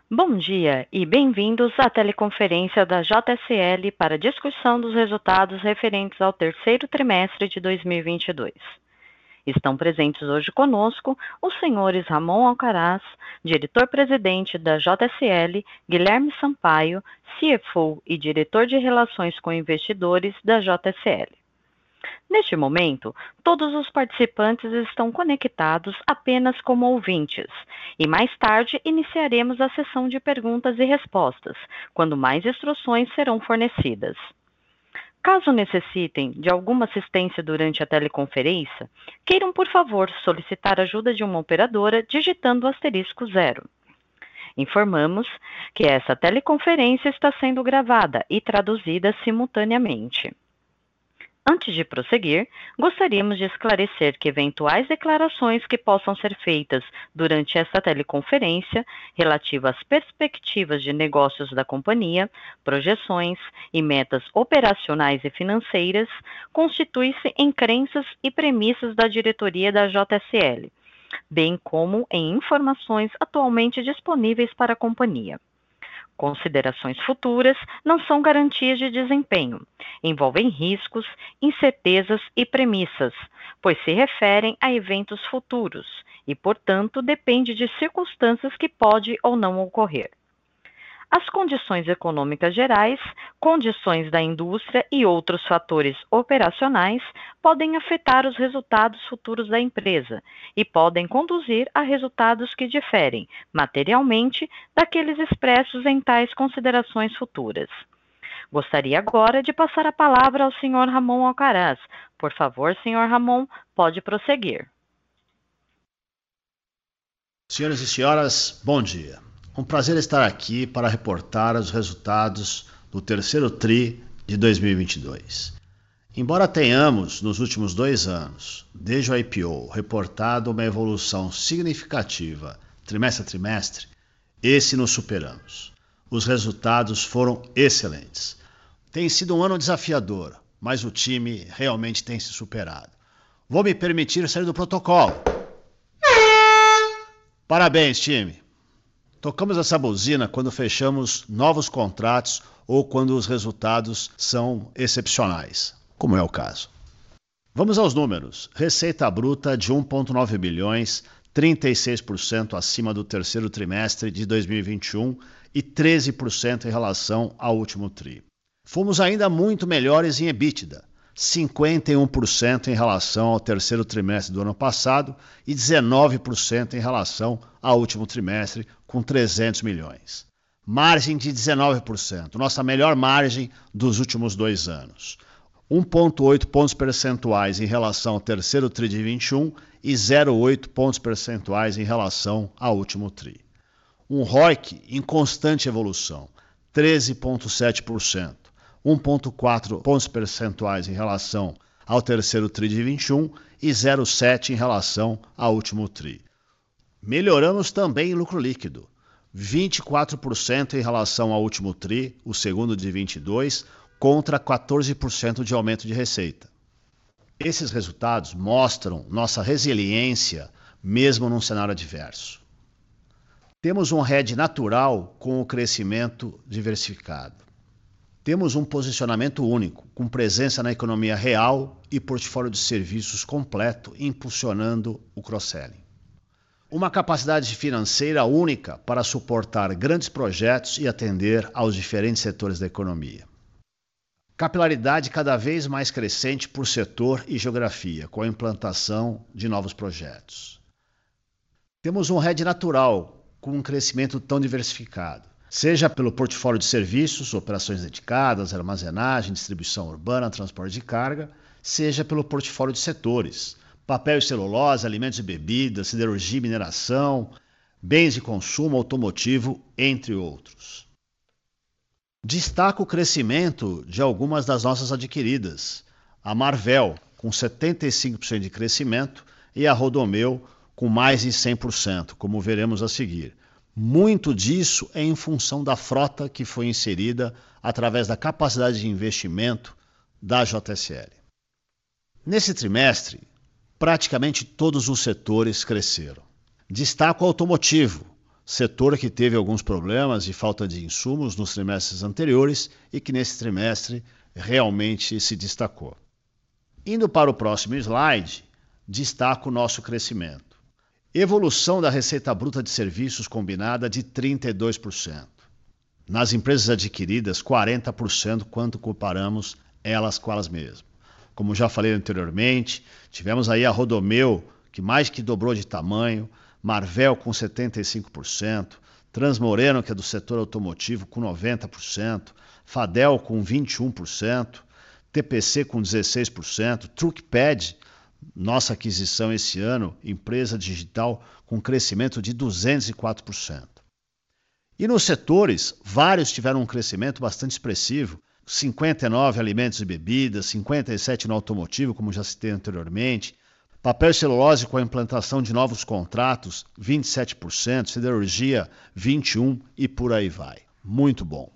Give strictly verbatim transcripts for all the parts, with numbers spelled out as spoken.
Bom dia e bem-vindos à teleconferência da J S L para discussão dos resultados referentes ao terceiro trimestre de dois mil e vinte e dois. Estão presentes hoje conosco os senhores Ramon Alcaraz, diretor-presidente da J S L, Guilherme Sampaio, C F O e diretor de Relações com Investidores da J S L. Neste momento, todos os participantes estão conectados apenas como ouvintes, e mais tarde iniciaremos a sessão de perguntas e respostas, quando mais instruções serão fornecidas. Caso necessitem de alguma assistência durante a teleconferência, queiram, por favor, solicitar ajuda de uma operadora digitando o asterisco zero. Informamos que essa teleconferência está sendo gravada e traduzida simultaneamente. Antes de prosseguir, gostaríamos de esclarecer que eventuais declarações que possam ser feitas durante esta teleconferência, relativas às perspectivas de negócios da companhia, projeções e metas operacionais e financeiras, constituem-se em crenças e premissas da diretoria da J S L, bem como em informações atualmente disponíveis para a companhia. Considerações futuras não são garantias de desempenho, envolvem riscos, incertezas e premissas, pois se referem a eventos futuros e, portanto, depende de circunstâncias que podem ou não ocorrer. As condições econômicas gerais, condições da indústria e outros fatores operacionais podem afetar os resultados futuros da empresa e podem conduzir a resultados que diferem, materialmente, daqueles expressos em tais considerações futuras. Gostaria agora de passar a palavra ao senhor Ramon Alcaraz. Por favor, senhor Ramon, pode prosseguir. Senhoras e senhoras, bom dia. Um prazer estar aqui para reportar os resultados do terceiro tri de dois mil e vinte e dois. Embora tenhamos, nos últimos dois anos, desde o I P O, reportado uma evolução significativa trimestre a trimestre, esse nos superamos. Os resultados foram excelentes. Tem sido um ano desafiador, mas o time realmente tem se superado. Vou me permitir sair do protocolo. Parabéns, time! Tocamos essa buzina quando fechamos novos contratos ou quando os resultados são excepcionais, como é o caso. Vamos aos números. Receita bruta de um vírgula nove bilhões, trinta e seis por cento acima do terceiro trimestre de dois mil e vinte e um e treze por cento em relação ao último tri. Fomos ainda muito melhores em EBITDA, cinquenta e um por cento em relação ao terceiro trimestre do ano passado e dezenove por cento em relação ao último trimestre, com trezentos milhões. Margem de dezenove por cento, nossa melhor margem dos últimos dois anos. um vírgula oito pontos percentuais em relação ao terceiro tri de vinte e um e zero vírgula oito pontos percentuais em relação ao último tri. Um R O I C em constante evolução, treze vírgula sete por cento, um vírgula quatro pontos percentuais em relação ao terceiro tri de vinte e um e zero vírgula sete em relação ao último tri. Melhoramos também em lucro líquido, vinte e quatro por cento em relação ao último tri, o segundo de vinte e dois, contra quatorze por cento de aumento de receita. Esses resultados mostram nossa resiliência mesmo num cenário adverso. Temos um hedge natural com o crescimento diversificado. Temos um posicionamento único, com presença na economia real e portfólio de serviços completo, impulsionando o cross-selling. Uma capacidade financeira única para suportar grandes projetos e atender aos diferentes setores da economia. Capilaridade cada vez mais crescente por setor e geografia, com a implantação de novos projetos. Temos um hedge natural, com um crescimento tão diversificado, seja pelo portfólio de serviços, operações dedicadas, armazenagem, distribuição urbana, transporte de carga, seja pelo portfólio de setores, papel e celulose, alimentos e bebidas, siderurgia e mineração, bens de consumo automotivo, entre outros. Destaco o crescimento de algumas das nossas adquiridas, a Marvel, com setenta e cinco por cento de crescimento, e a Rodomeu, com mais de cem por cento, como veremos a seguir. Muito disso é em função da frota que foi inserida através da capacidade de investimento da J S L. Nesse trimestre, praticamente todos os setores cresceram. Destaco o automotivo, setor que teve alguns problemas de falta de insumos nos trimestres anteriores e que nesse trimestre realmente se destacou. Indo para o próximo slide, destaco o nosso crescimento. Evolução da receita bruta de serviços combinada de trinta e dois por cento. Nas empresas adquiridas, quarenta por cento quando comparamos elas com elas mesmas. Como já falei anteriormente, tivemos aí a Rodomeu, que mais que dobrou de tamanho, Marvel com setenta e cinco por cento, Transmoreno, que é do setor automotivo, com noventa por cento, Fadel com vinte e um por cento, T P C com dezesseis por cento, Truckpad, nossa aquisição esse ano, empresa digital com crescimento de duzentos e quatro por cento. E nos setores, vários tiveram um crescimento bastante expressivo, cinquenta e nove alimentos e bebidas, cinquenta e sete no automotivo, como já citei anteriormente, papel e celulose com a implantação de novos contratos, vinte e sete por cento, siderurgia, vinte e um por cento e por aí vai. Muito bom.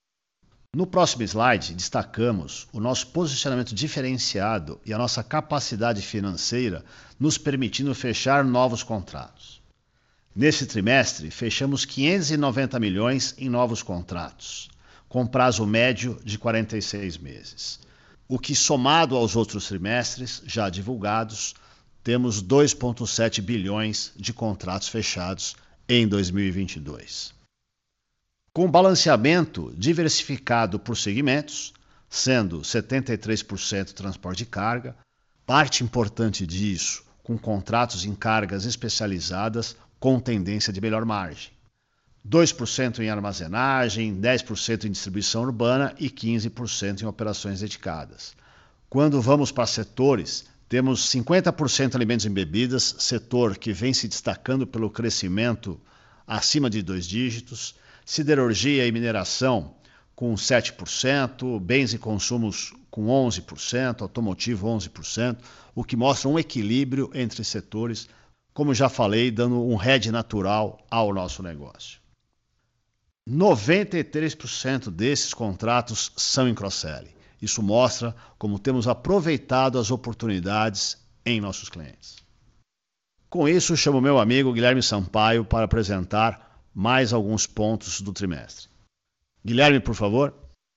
No próximo slide, destacamos o nosso posicionamento diferenciado e a nossa capacidade financeira nos permitindo fechar novos contratos. Nesse trimestre, fechamos quinhentos e noventa milhões em novos contratos, com prazo médio de quarenta e seis meses. O que, somado aos outros trimestres já divulgados, temos dois vírgula sete bilhões de contratos fechados em dois mil e vinte e dois. Com balanceamento diversificado por segmentos, sendo setenta e três por cento transporte de carga, parte importante disso com contratos em cargas especializadas com tendência de melhor margem. dois por cento em armazenagem, dez por cento em distribuição urbana e quinze por cento em operações dedicadas. Quando vamos para setores, temos cinquenta por cento alimentos e bebidas, setor que vem se destacando pelo crescimento acima de dois dígitos, siderurgia e mineração com sete por cento, bens e consumos com onze por cento, automotivo onze por cento, o que mostra um equilíbrio entre setores, como já falei, dando um hedge natural ao nosso negócio. noventa e três por cento desses contratos são em cross-selling. Isso mostra como temos aproveitado as oportunidades em nossos clientes. Com isso, chamo meu amigo Guilherme Sampaio para apresentar mais alguns pontos do trimestre. Guilherme, por favor.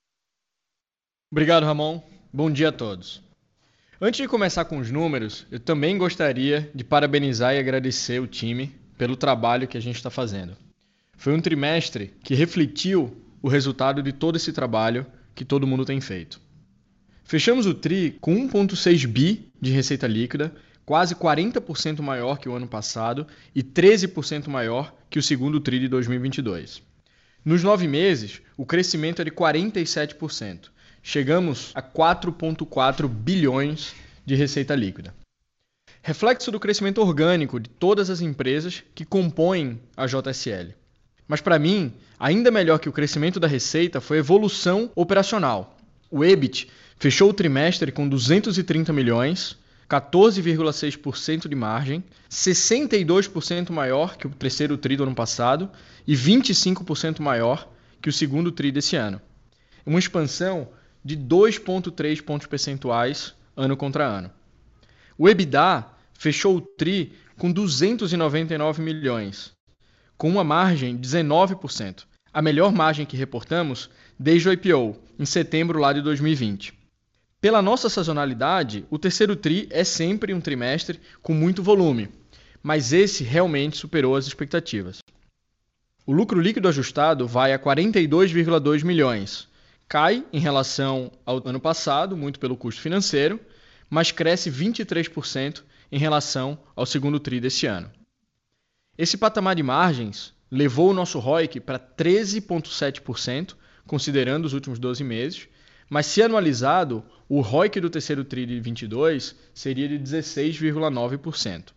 Obrigado, Ramon. Bom dia a todos. Antes de começar com os números, eu também gostaria de parabenizar e agradecer o time pelo trabalho que a gente está fazendo. Foi um trimestre que refletiu o resultado de todo esse trabalho que todo mundo tem feito. Fechamos o tri com um vírgula seis bi de receita líquida, quase quarenta por cento maior que o ano passado e treze por cento maior que o segundo tri de dois mil e vinte e dois. Nos nove meses, o crescimento é de quarenta e sete por cento. Chegamos a quatro vírgula quatro bilhões de receita líquida. Reflexo do crescimento orgânico de todas as empresas que compõem a J S L. Mas para mim, ainda melhor que o crescimento da receita foi a evolução operacional. O E B I T fechou o trimestre com duzentos e trinta milhões, quatorze vírgula seis por cento de margem, sessenta e dois por cento maior que o terceiro tri do ano passado e vinte e cinco por cento maior que o segundo tri desse ano. Uma expansão de dois vírgula três pontos percentuais ano contra ano. O EBITDA fechou o tri com duzentos e noventa e nove milhões, com uma margem de dezenove por cento, a melhor margem que reportamos desde o I P O, em setembro lá de dois mil e vinte. Pela nossa sazonalidade, o terceiro tri é sempre um trimestre com muito volume, mas esse realmente superou as expectativas. O lucro líquido ajustado vai a quarenta e dois vírgula dois milhões, cai em relação ao ano passado, muito pelo custo financeiro, mas cresce vinte e três por cento em relação ao segundo tri desse ano. Esse patamar de margens levou o nosso R O I C para treze vírgula sete por cento, considerando os últimos doze meses, mas se anualizado, o R O I C do terceiro tri de vinte e dois seria de dezesseis vírgula nove por cento.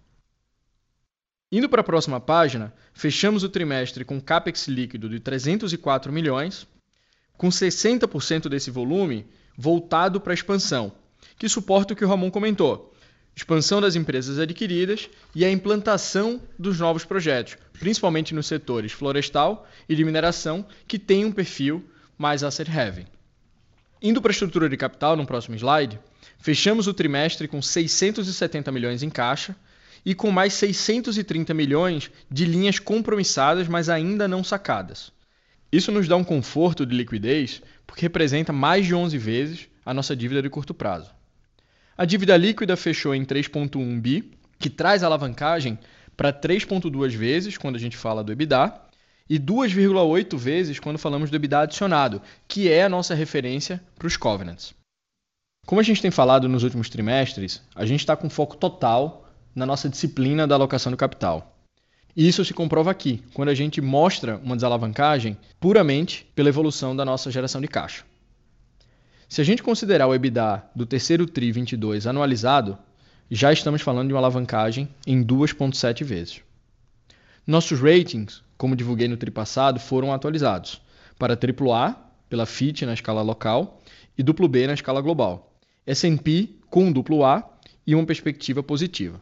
Indo para a próxima página, fechamos o trimestre com CAPEX líquido de trezentos e quatro milhões, com sessenta por cento desse volume voltado para a expansão, que suporta o que o Ramon comentou. Expansão das empresas adquiridas e a implantação dos novos projetos, principalmente nos setores florestal e de mineração, que tem um perfil mais asset heavy. Indo para a estrutura de capital, no próximo slide, fechamos o trimestre com seiscentos e setenta milhões em caixa e com mais seiscentos e trinta milhões de linhas compromissadas, mas ainda não sacadas. Isso nos dá um conforto de liquidez, porque representa mais de onze vezes a nossa dívida de curto prazo. A dívida líquida fechou em três vírgula um bi, que traz alavancagem para três vírgula dois vezes quando a gente fala do EBITDA e duas vírgula oito vezes quando falamos do EBITDA adicionado, que é a nossa referência para os covenants. Como a gente tem falado nos últimos trimestres, a gente está com foco total na nossa disciplina da alocação do capital. E isso se comprova aqui, quando a gente mostra uma desalavancagem puramente pela evolução da nossa geração de caixa. Se a gente considerar o EBITDA do terceiro tri vinte e dois anualizado, já estamos falando de uma alavancagem em duas vírgula sete vezes. Nossos ratings, como divulguei no tri passado, foram atualizados para triplo A pela Fitch na escala local e duplo B na escala global. S and P com duplo A e uma perspectiva positiva.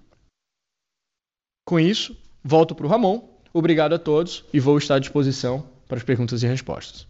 Com isso, volto para o Ramon. Obrigado a todos e vou estar à disposição para as perguntas e respostas.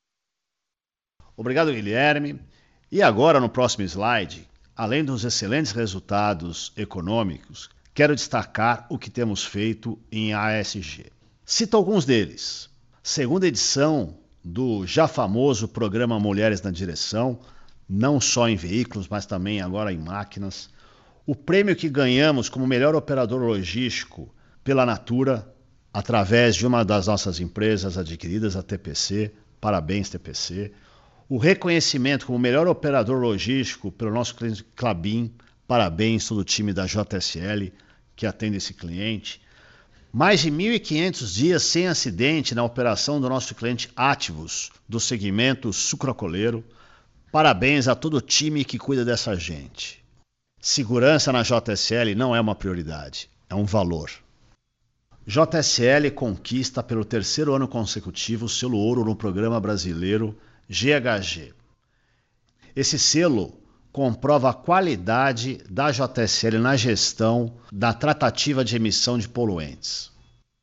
Obrigado, Guilherme. E agora, no próximo slide, além dos excelentes resultados econômicos, quero destacar o que temos feito em A S G. Cito alguns deles. Segunda edição do já famoso programa Mulheres na Direção, não só em veículos, mas também agora em máquinas. O prêmio que ganhamos como melhor operador logístico pela Natura, através de uma das nossas empresas adquiridas, a T P C. Parabéns, T P C. O reconhecimento como melhor operador logístico pelo nosso cliente Klabin. Parabéns todo o time da J S L que atende esse cliente. Mais de mil e quinhentos dias sem acidente na operação do nosso cliente Ativus, do segmento sucrocoleiro. Parabéns a todo o time que cuida dessa gente. Segurança na J S L não é uma prioridade, é um valor. J S L conquista pelo terceiro ano consecutivo o selo ouro no programa brasileiro G H G. Esse selo comprova a qualidade da J S L na gestão da tratativa de emissão de poluentes.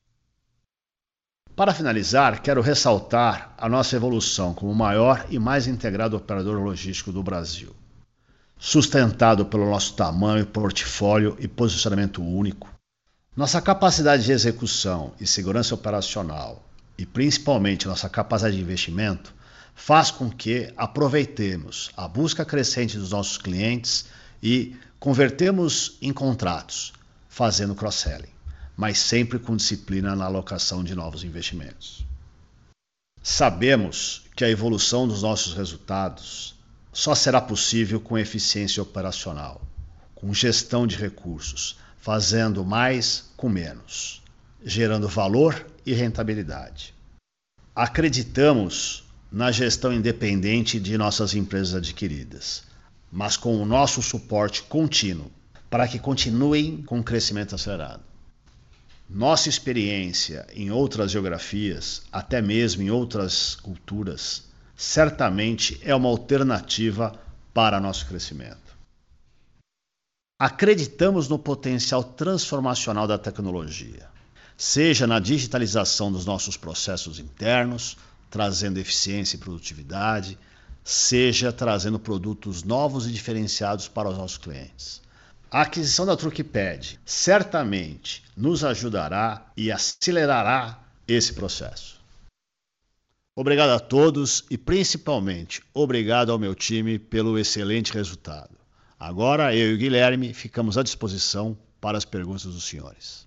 Para finalizar, quero ressaltar a nossa evolução como o maior e mais integrado operador logístico do Brasil. Sustentado pelo nosso tamanho, portfólio e posicionamento único, nossa capacidade de execução e segurança operacional e principalmente nossa capacidade de investimento faz com que aproveitemos a busca crescente dos nossos clientes e convertemos em contratos, fazendo cross-selling, mas sempre com disciplina na alocação de novos investimentos. Sabemos que a evolução dos nossos resultados só será possível com eficiência operacional, com gestão de recursos, fazendo mais com menos, gerando valor e rentabilidade. Acreditamos na gestão independente de nossas empresas adquiridas, mas com o nosso suporte contínuo para que continuem com crescimento acelerado. Nossa experiência em outras geografias, até mesmo em outras culturas, certamente é uma alternativa para nosso crescimento. Acreditamos no potencial transformacional da tecnologia, seja na digitalização dos nossos processos internos, trazendo eficiência e produtividade, seja trazendo produtos novos e diferenciados para os nossos clientes. A aquisição da Truckpad certamente nos ajudará e acelerará esse processo. Obrigado a todos e principalmente obrigado ao meu time pelo excelente resultado. Agora eu e o Guilherme ficamos à disposição para as perguntas dos senhores.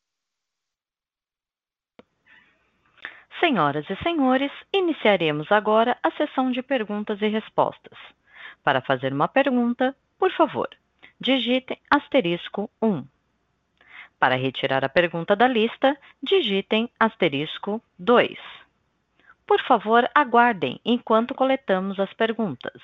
Senhoras e senhores, iniciaremos agora a sessão de perguntas e respostas. Para fazer uma pergunta, por favor, digitem asterisco um. Para retirar a pergunta da lista, digitem asterisco dois. Por favor, aguardem enquanto coletamos as perguntas.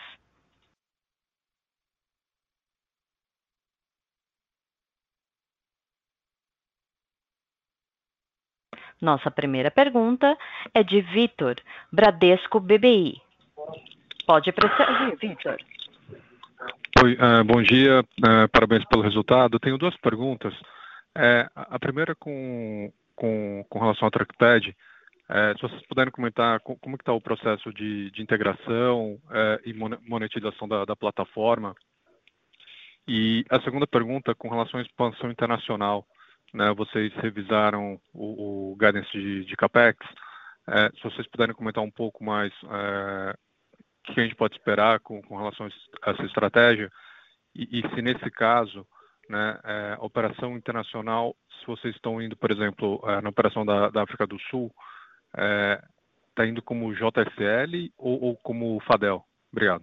Nossa primeira pergunta é de Vitor, Bradesco B B I. Pode prosseguir, Vitor. Oi, uh, bom dia, uh, parabéns pelo resultado. Tenho duas perguntas. É, a primeira com, com, com relação ao Truckpad. É, se vocês puderem comentar como está o processo de, de integração é, e monetização da, da plataforma. E a segunda pergunta, com relação à expansão internacional, né, vocês revisaram o, o guidance de, de CAPEX. É, se vocês puderem comentar um pouco mais é, o que a gente pode esperar com, com relação a essa estratégia e, e se nesse caso, né, é, a operação internacional, se vocês estão indo, por exemplo, é, na operação da, da África do Sul, está é, indo como J S L ou, ou como FADEL? Obrigado.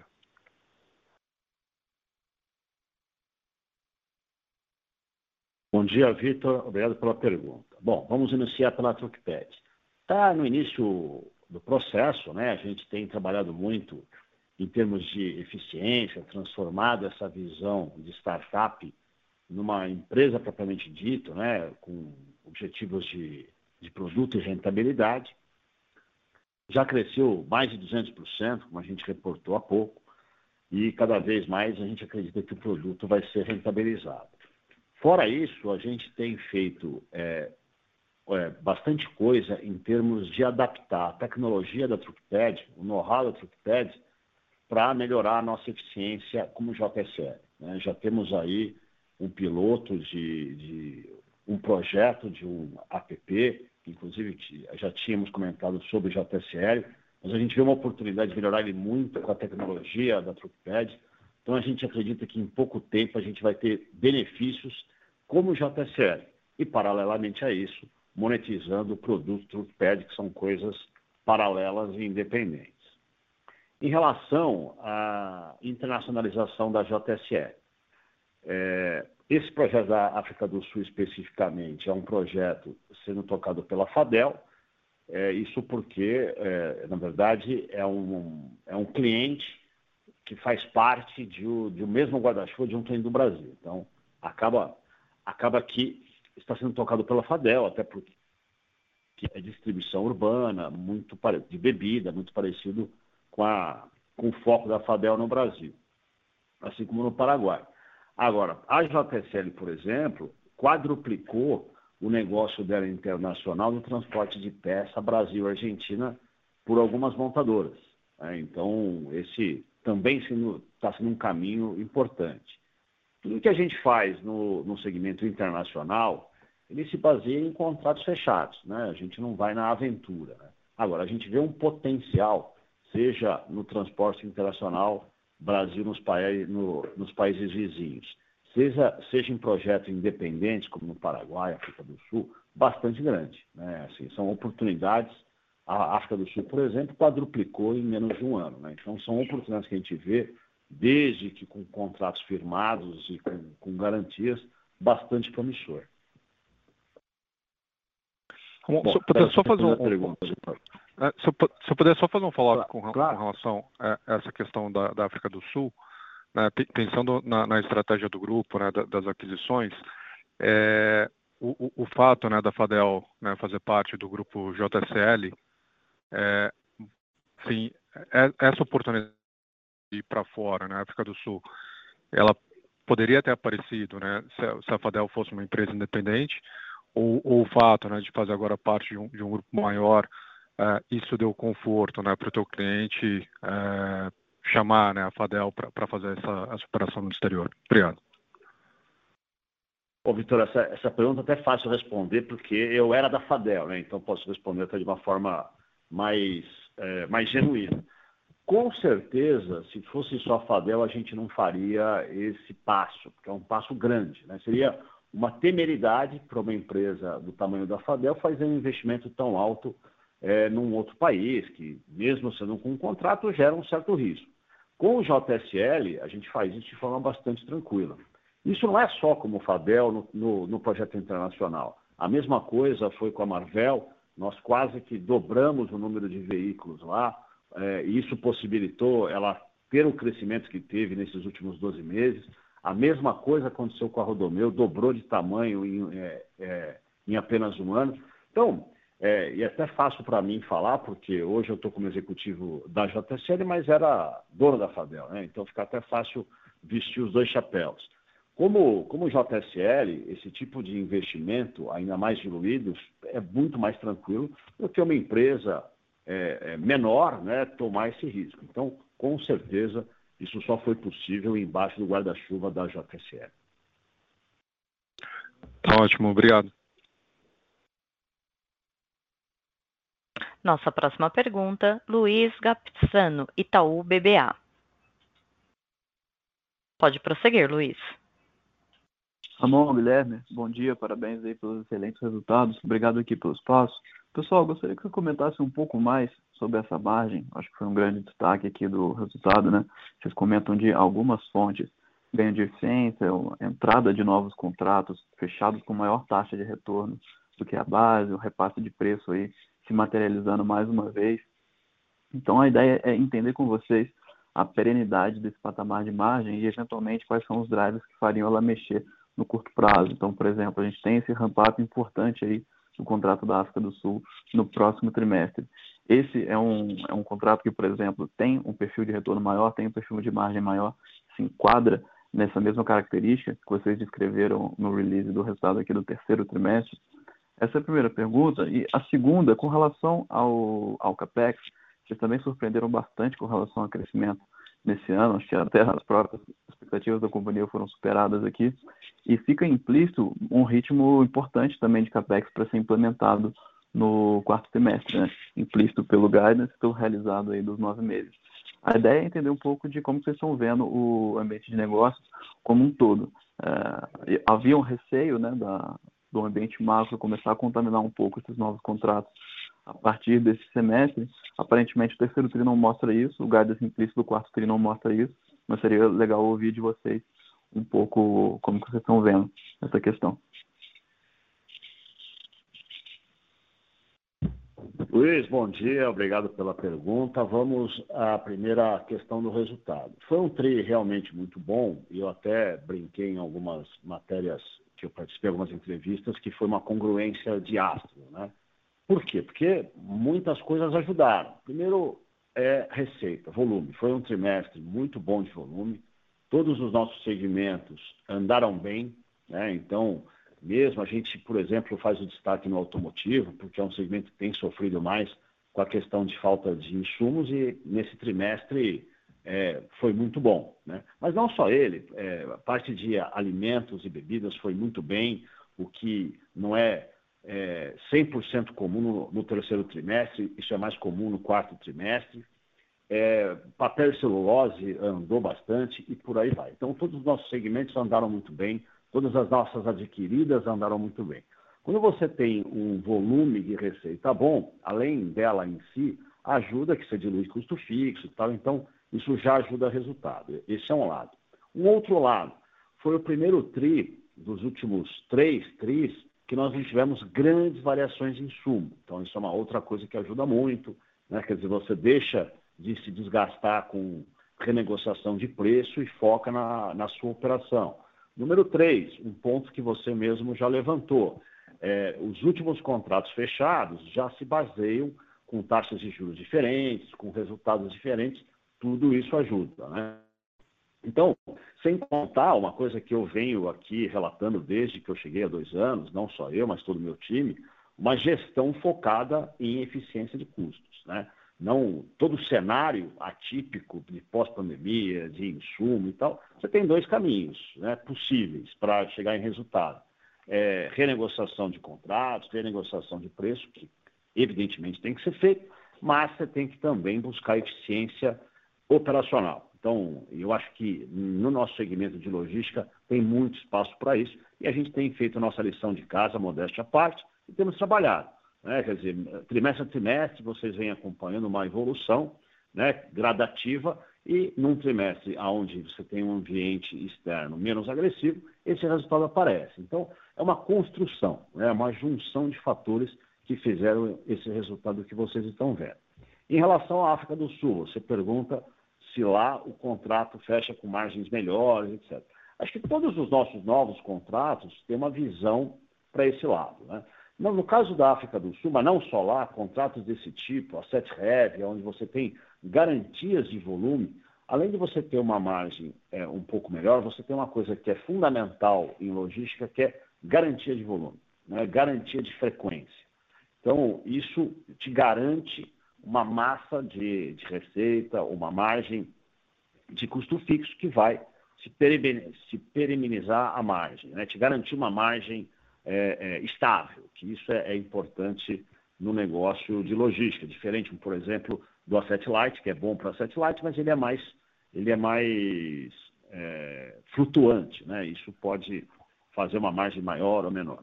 Bom dia, Vitor. Obrigado pela pergunta. Bom, vamos iniciar pela TruckPad. Está no início do processo, né? A gente tem trabalhado muito em termos de eficiência, transformado essa visão de startup numa empresa propriamente dita, né? Com objetivos de, de produto e rentabilidade. Já cresceu mais de duzentos por cento, como a gente reportou há pouco, e cada vez mais a gente acredita que o produto vai ser rentabilizado. Fora isso, a gente tem feito é, é, bastante coisa em termos de adaptar a tecnologia da TruckPad, o know-how da TruckPad, para melhorar a nossa eficiência como J S L. Né? Já temos aí um piloto de, de um projeto de um app, inclusive já tínhamos comentado sobre J S L, mas a gente vê uma oportunidade de melhorar ele muito com a tecnologia da TruckPad. Então, a gente acredita que em pouco tempo a gente vai ter benefícios como J S L e, paralelamente a isso, monetizando o produto TruckPad, que são coisas paralelas e independentes. Em relação à internacionalização da J S L, é, esse projeto da África do Sul especificamente é um projeto sendo tocado pela FADEL, é, isso porque, é, na verdade, é um, é um cliente que faz parte de, de um mesmo guarda-chuva de um cliente do Brasil. Então, acaba, acaba que está sendo tocado pela FADEL, até porque é distribuição urbana, muito de bebida, muito parecido com, a, com o foco da FADEL no Brasil, assim como no Paraguai. Agora, a J S L, por exemplo, quadruplicou o negócio dela internacional no transporte de peça Brasil-Argentina por algumas montadoras. Né? Então, esse também está sendo um caminho importante. Tudo que a gente faz no, no segmento internacional, ele se baseia em contratos fechados. Né? A gente não vai na aventura. Né? Agora, a gente vê um potencial, seja no transporte internacional, Brasil nos, pa no, nos países vizinhos, seja, seja em projetos independentes, como no Paraguai, África do Sul, bastante grande. Né? Assim, são oportunidades. A África do Sul, por exemplo, quadruplicou em menos de um ano. Né? Então, são oportunidades que a gente vê, desde que com contratos firmados e com, com garantias, bastante promissor. Bom, Bom, se eu puder só fazer um, pergunta, se, eu, se eu puder só fazer um follow-up com, claro. com relação a essa questão da, da África do Sul, né, pensando na, na estratégia do grupo, né, das aquisições, é, o, o, o fato, né, da FADEL, né, fazer parte do grupo J S L, É, sim, é, essa oportunidade de ir para fora, né, África do Sul, ela poderia ter aparecido, né, se, se a FADEL fosse uma empresa independente, ou, ou o fato, né, de fazer agora parte de um, de um grupo maior, é, isso deu conforto, né, para o teu cliente é, chamar, né, a FADEL para fazer essa, essa operação no exterior. Obrigado. Ô, Vitor, essa, essa pergunta até é fácil responder, porque eu era da FADEL, né, então posso responder até de uma forma mais, é, mais genuíno. Com certeza, se fosse só a FADEL, a gente não faria esse passo, porque é um passo grande. Né? Seria uma temeridade para uma empresa do tamanho da FADEL fazer um investimento tão alto é, num outro país, que mesmo sendo com um contrato, gera um certo risco. Com o J S L, a gente faz isso de forma bastante tranquila. Isso não é só como FADEL no, no, no projeto internacional. A mesma coisa foi com a Marvel. Nós quase que dobramos o número de veículos lá, é, e isso possibilitou ela ter o crescimento que teve nesses últimos doze meses. A mesma coisa aconteceu com a Rodomeu, dobrou de tamanho em, é, é, em apenas um ano. Então, é, e é até fácil para mim falar, porque hoje eu estou como executivo da J S L, mas era dono da FADEL, né? Então fica até fácil vestir os dois chapéus. Como, como J S L, esse tipo de investimento, ainda mais diluídos, é muito mais tranquilo do que uma empresa é, é, menor, né, tomar esse risco. Então, com certeza, Isso só foi possível embaixo do guarda-chuva da J S L. Tá ótimo, obrigado. Nossa próxima pergunta, Luiz Gapsano, Itaú B B A. Pode prosseguir, Luiz. Ramon, Guilherme, bom dia, parabéns aí pelos excelentes resultados, obrigado aqui pelo espaço. Pessoal, gostaria que você comentasse um pouco mais sobre essa margem, acho que foi um grande destaque aqui do resultado, né? Vocês comentam de algumas fontes, ganho de eficiência, entrada de novos contratos fechados com maior taxa de retorno do que a base, o repasse de preço aí se materializando mais uma vez. Então a ideia é entender com vocês a perenidade desse patamar de margem e eventualmente quais são os drivers que fariam ela mexer no curto prazo. Então, por exemplo, a gente tem esse ramp-up importante aí do contrato da África do Sul no próximo trimestre. Esse é um, é um contrato que, por exemplo, tem um perfil de retorno maior, tem um perfil de margem maior, se enquadra nessa mesma característica que vocês descreveram no release do resultado aqui do terceiro trimestre. Essa é a primeira pergunta. E a segunda, com relação ao, ao CAPEX, vocês também surpreenderam bastante com relação ao crescimento nesse ano, acho que até as próprias expectativas da companhia foram superadas aqui, e fica implícito um ritmo importante também de CAPEX para ser implementado no quarto trimestre, né? Implícito pelo guidance e pelo realizado aí dos nove meses. A ideia é entender um pouco de como vocês estão vendo o ambiente de negócios como um todo. É, havia um receio, né, da, do ambiente macro começar a contaminar um pouco esses novos contratos a partir desse semestre. Aparentemente o terceiro tri não mostra isso, o guidance implícito do quarto tri não mostra isso, mas seria legal ouvir de vocês um pouco como que vocês estão vendo essa questão. Luiz, bom dia, obrigado pela pergunta. Vamos à primeira questão do resultado. Foi um tri realmente muito bom, e eu até brinquei em algumas matérias que eu participei, algumas entrevistas, que foi uma congruência de astro, né? Por quê? Porque muitas coisas ajudaram. Primeiro é receita, volume. Foi um trimestre muito bom de volume. Todos os nossos segmentos andaram bem, né? Então, mesmo a gente, por exemplo, faz o destaque no automotivo, porque é um segmento que tem sofrido mais com a questão de falta de insumos e nesse trimestre é, foi muito bom, né? Mas não só ele, é, a parte de alimentos e bebidas foi muito bem, o que não é É, cem por cento comum no, no terceiro trimestre, isso é mais comum no quarto trimestre. É, papel e celulose andou bastante e por aí vai. Então, todos os nossos segmentos andaram muito bem, todas as nossas adquiridas andaram muito bem. Quando você tem um volume de receita bom, além dela em si, ajuda que você dilui custo fixo e tal, então isso já ajuda resultado. Esse é um lado. Um outro lado, foi o primeiro tri dos últimos três tris que nós não tivemos grandes variações em insumo. Então, isso é uma outra coisa que ajuda muito, né? Quer dizer, você deixa de se desgastar com renegociação de preço e foca na, na sua operação. Número três, um ponto que você mesmo já levantou. É, os últimos contratos fechados já se baseiam com taxas de juros diferentes, com resultados diferentes, tudo isso ajuda, né? Então, sem contar uma coisa que eu venho aqui relatando desde que eu cheguei há dois anos, não só eu, mas todo o meu time, uma gestão focada em eficiência de custos, né? Não, todo o cenário atípico de pós-pandemia, de insumo e tal, você tem dois caminhos, né, possíveis para chegar em resultado. É, renegociação de contratos, renegociação de preço, que evidentemente tem que ser feito, mas você tem que também buscar eficiência operacional. Então, eu acho que no nosso segmento de logística tem muito espaço para isso e a gente tem feito a nossa lição de casa, modéstia à parte, e temos trabalhado, né? Quer dizer, trimestre a trimestre vocês vêm acompanhando uma evolução, né, gradativa, e num trimestre onde você tem um ambiente externo menos agressivo, esse resultado aparece. Então, é uma construção, é, né, uma junção de fatores que fizeram esse resultado que vocês estão vendo. Em relação à África do Sul, você pergunta se lá o contrato fecha com margens melhores, etcétera. Acho que todos os nossos novos contratos têm uma visão para esse lado, né? No caso da África do Sul, mas não só lá, contratos desse tipo, asset heavy, onde você tem garantias de volume, além de você ter uma margem é, um pouco melhor, você tem uma coisa que é fundamental em logística, que é garantia de volume, né? Garantia de frequência. Então, isso te garante uma massa de, de receita, uma margem de custo fixo que vai se, perene, se perenizar a margem, né? Te garantir uma margem é, é, estável, que isso é, é importante no negócio de logística, diferente, por exemplo, do asset light, que é bom para asset light, mas ele é mais, ele é mais é, flutuante, né? Isso pode fazer uma margem maior ou menor.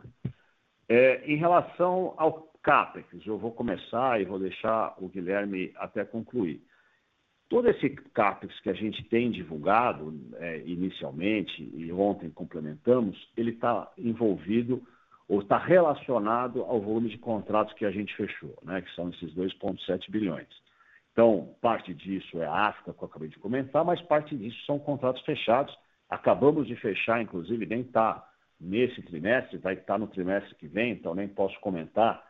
É, em relação ao CAPEX, eu vou começar e vou deixar o Guilherme até concluir. Todo esse CAPEX que a gente tem divulgado é, inicialmente, e ontem complementamos, ele está envolvido ou está relacionado ao volume de contratos que a gente fechou, né, que são esses dois vírgula sete bilhões. Então, parte disso é a África, que eu acabei de comentar, mas parte disso são contratos fechados. Acabamos de fechar, inclusive, nem está nesse trimestre, vai estar no trimestre que vem, então nem posso comentar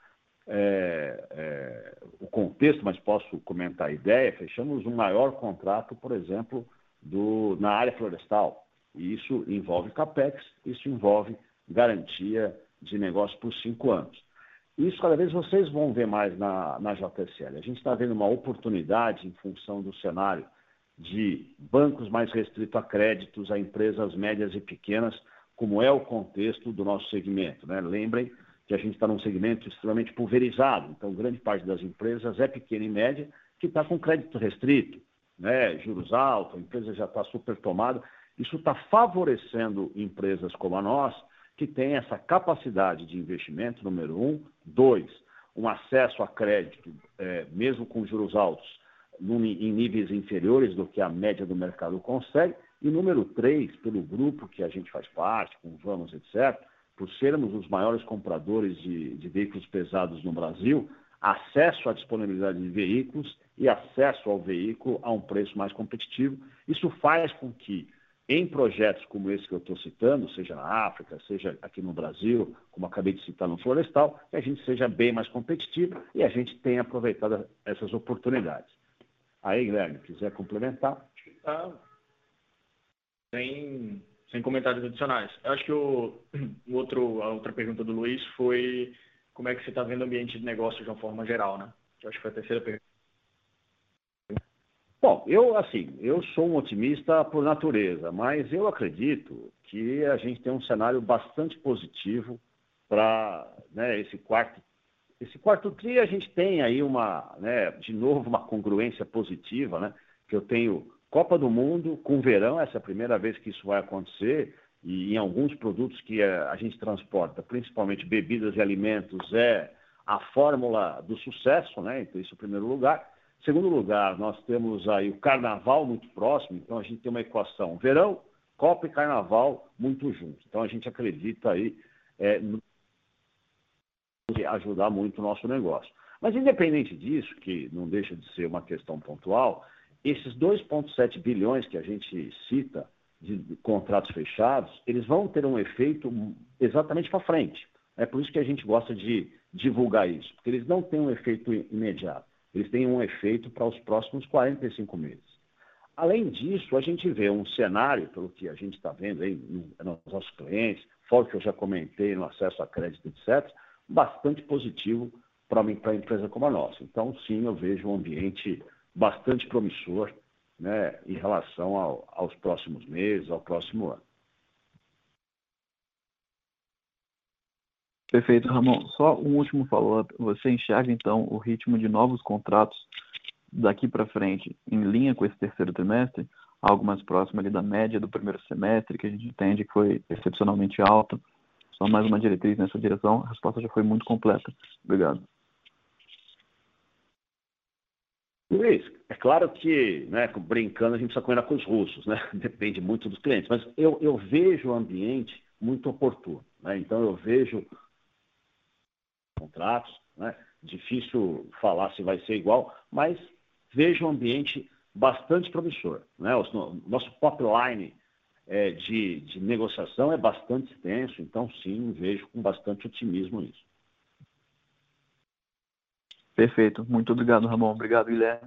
é, é, o contexto, mas posso comentar a ideia. Fechamos um maior contrato, por exemplo, do, na área florestal. E isso envolve CAPEX, isso envolve garantia de negócio por cinco anos. Isso cada vez vocês vão ver mais na, na J S L. A gente está vendo uma oportunidade em função do cenário de bancos mais restritos a créditos a empresas médias e pequenas, como é o contexto do nosso segmento, né? Lembrem que a gente está num segmento extremamente pulverizado, então grande parte das empresas é pequena e média que está com crédito restrito, né? Juros altos, a empresa já está super tomada. Isso está favorecendo empresas como a nossa, que tem essa capacidade de investimento, número um. Dois, um acesso a crédito, é, mesmo com juros altos, num, em níveis inferiores do que a média do mercado consegue. E número três, pelo grupo que a gente faz parte, com Vamos, etcétera, por sermos os maiores compradores de, de veículos pesados no Brasil, acesso à disponibilidade de veículos e acesso ao veículo a um preço mais competitivo. Isso faz com que, em projetos como esse que eu estou citando, seja na África, seja aqui no Brasil, como acabei de citar no Florestal, que a gente seja bem mais competitivo e a gente tenha aproveitado essas oportunidades. Aí, Guilherme, quiser complementar. Ah, sem, sem comentários adicionais. Eu acho que o, o outro, a outra pergunta do Luiz foi como é que você está vendo o ambiente de negócio de uma forma geral, né? Eu acho que foi a terceira pergunta. Bom, eu, assim, eu sou um otimista por natureza, mas eu acredito que a gente tem um cenário bastante positivo para, né, esse quarto, esse quarto tri. A gente tem aí uma, né, de novo, uma congruência positiva, né, que eu tenho Copa do Mundo com verão, essa é a primeira vez que isso vai acontecer, e em alguns produtos que a gente transporta, principalmente bebidas e alimentos, é a fórmula do sucesso, né, então isso em primeiro lugar. Segundo lugar, nós temos aí o Carnaval muito próximo, então a gente tem uma equação verão, Copa e Carnaval muito juntos. Então a gente acredita aí é, no ajudar muito o nosso negócio. Mas independente disso, que não deixa de ser uma questão pontual, esses dois vírgula sete bilhões que a gente cita de contratos fechados, eles vão ter um efeito exatamente para frente. É por isso que a gente gosta de divulgar isso, porque eles não têm um efeito imediato. Eles têm um efeito para os próximos quarenta e cinco meses. Além disso, a gente vê um cenário, pelo que a gente está vendo aí nos nossos clientes, fora o que eu já comentei no acesso a crédito, etcétera, bastante positivo para uma empresa como a nossa. Então, sim, eu vejo um ambiente bastante promissor, né, em relação ao, aos próximos meses, ao próximo ano. Perfeito, Ramon. Só um último follow-up. Você enxerga, então, o ritmo de novos contratos daqui para frente em linha com esse terceiro trimestre? Algo mais próximo ali da média do primeiro semestre, que a gente entende que foi excepcionalmente alta? Só mais uma diretriz nessa direção. A resposta já foi muito completa. Obrigado. Luiz, é claro que, né, brincando, a gente precisa combinar com os russos, né? Depende muito dos clientes, mas eu, eu vejo o ambiente muito oportuno, né? Então eu vejo contratos, né? Difícil falar se vai ser igual, mas vejo um ambiente bastante promissor, né? O nosso pipeline é, de, de negociação é bastante extenso, então sim, vejo com bastante otimismo isso. Perfeito. Muito obrigado, Ramon. Obrigado, Guilherme.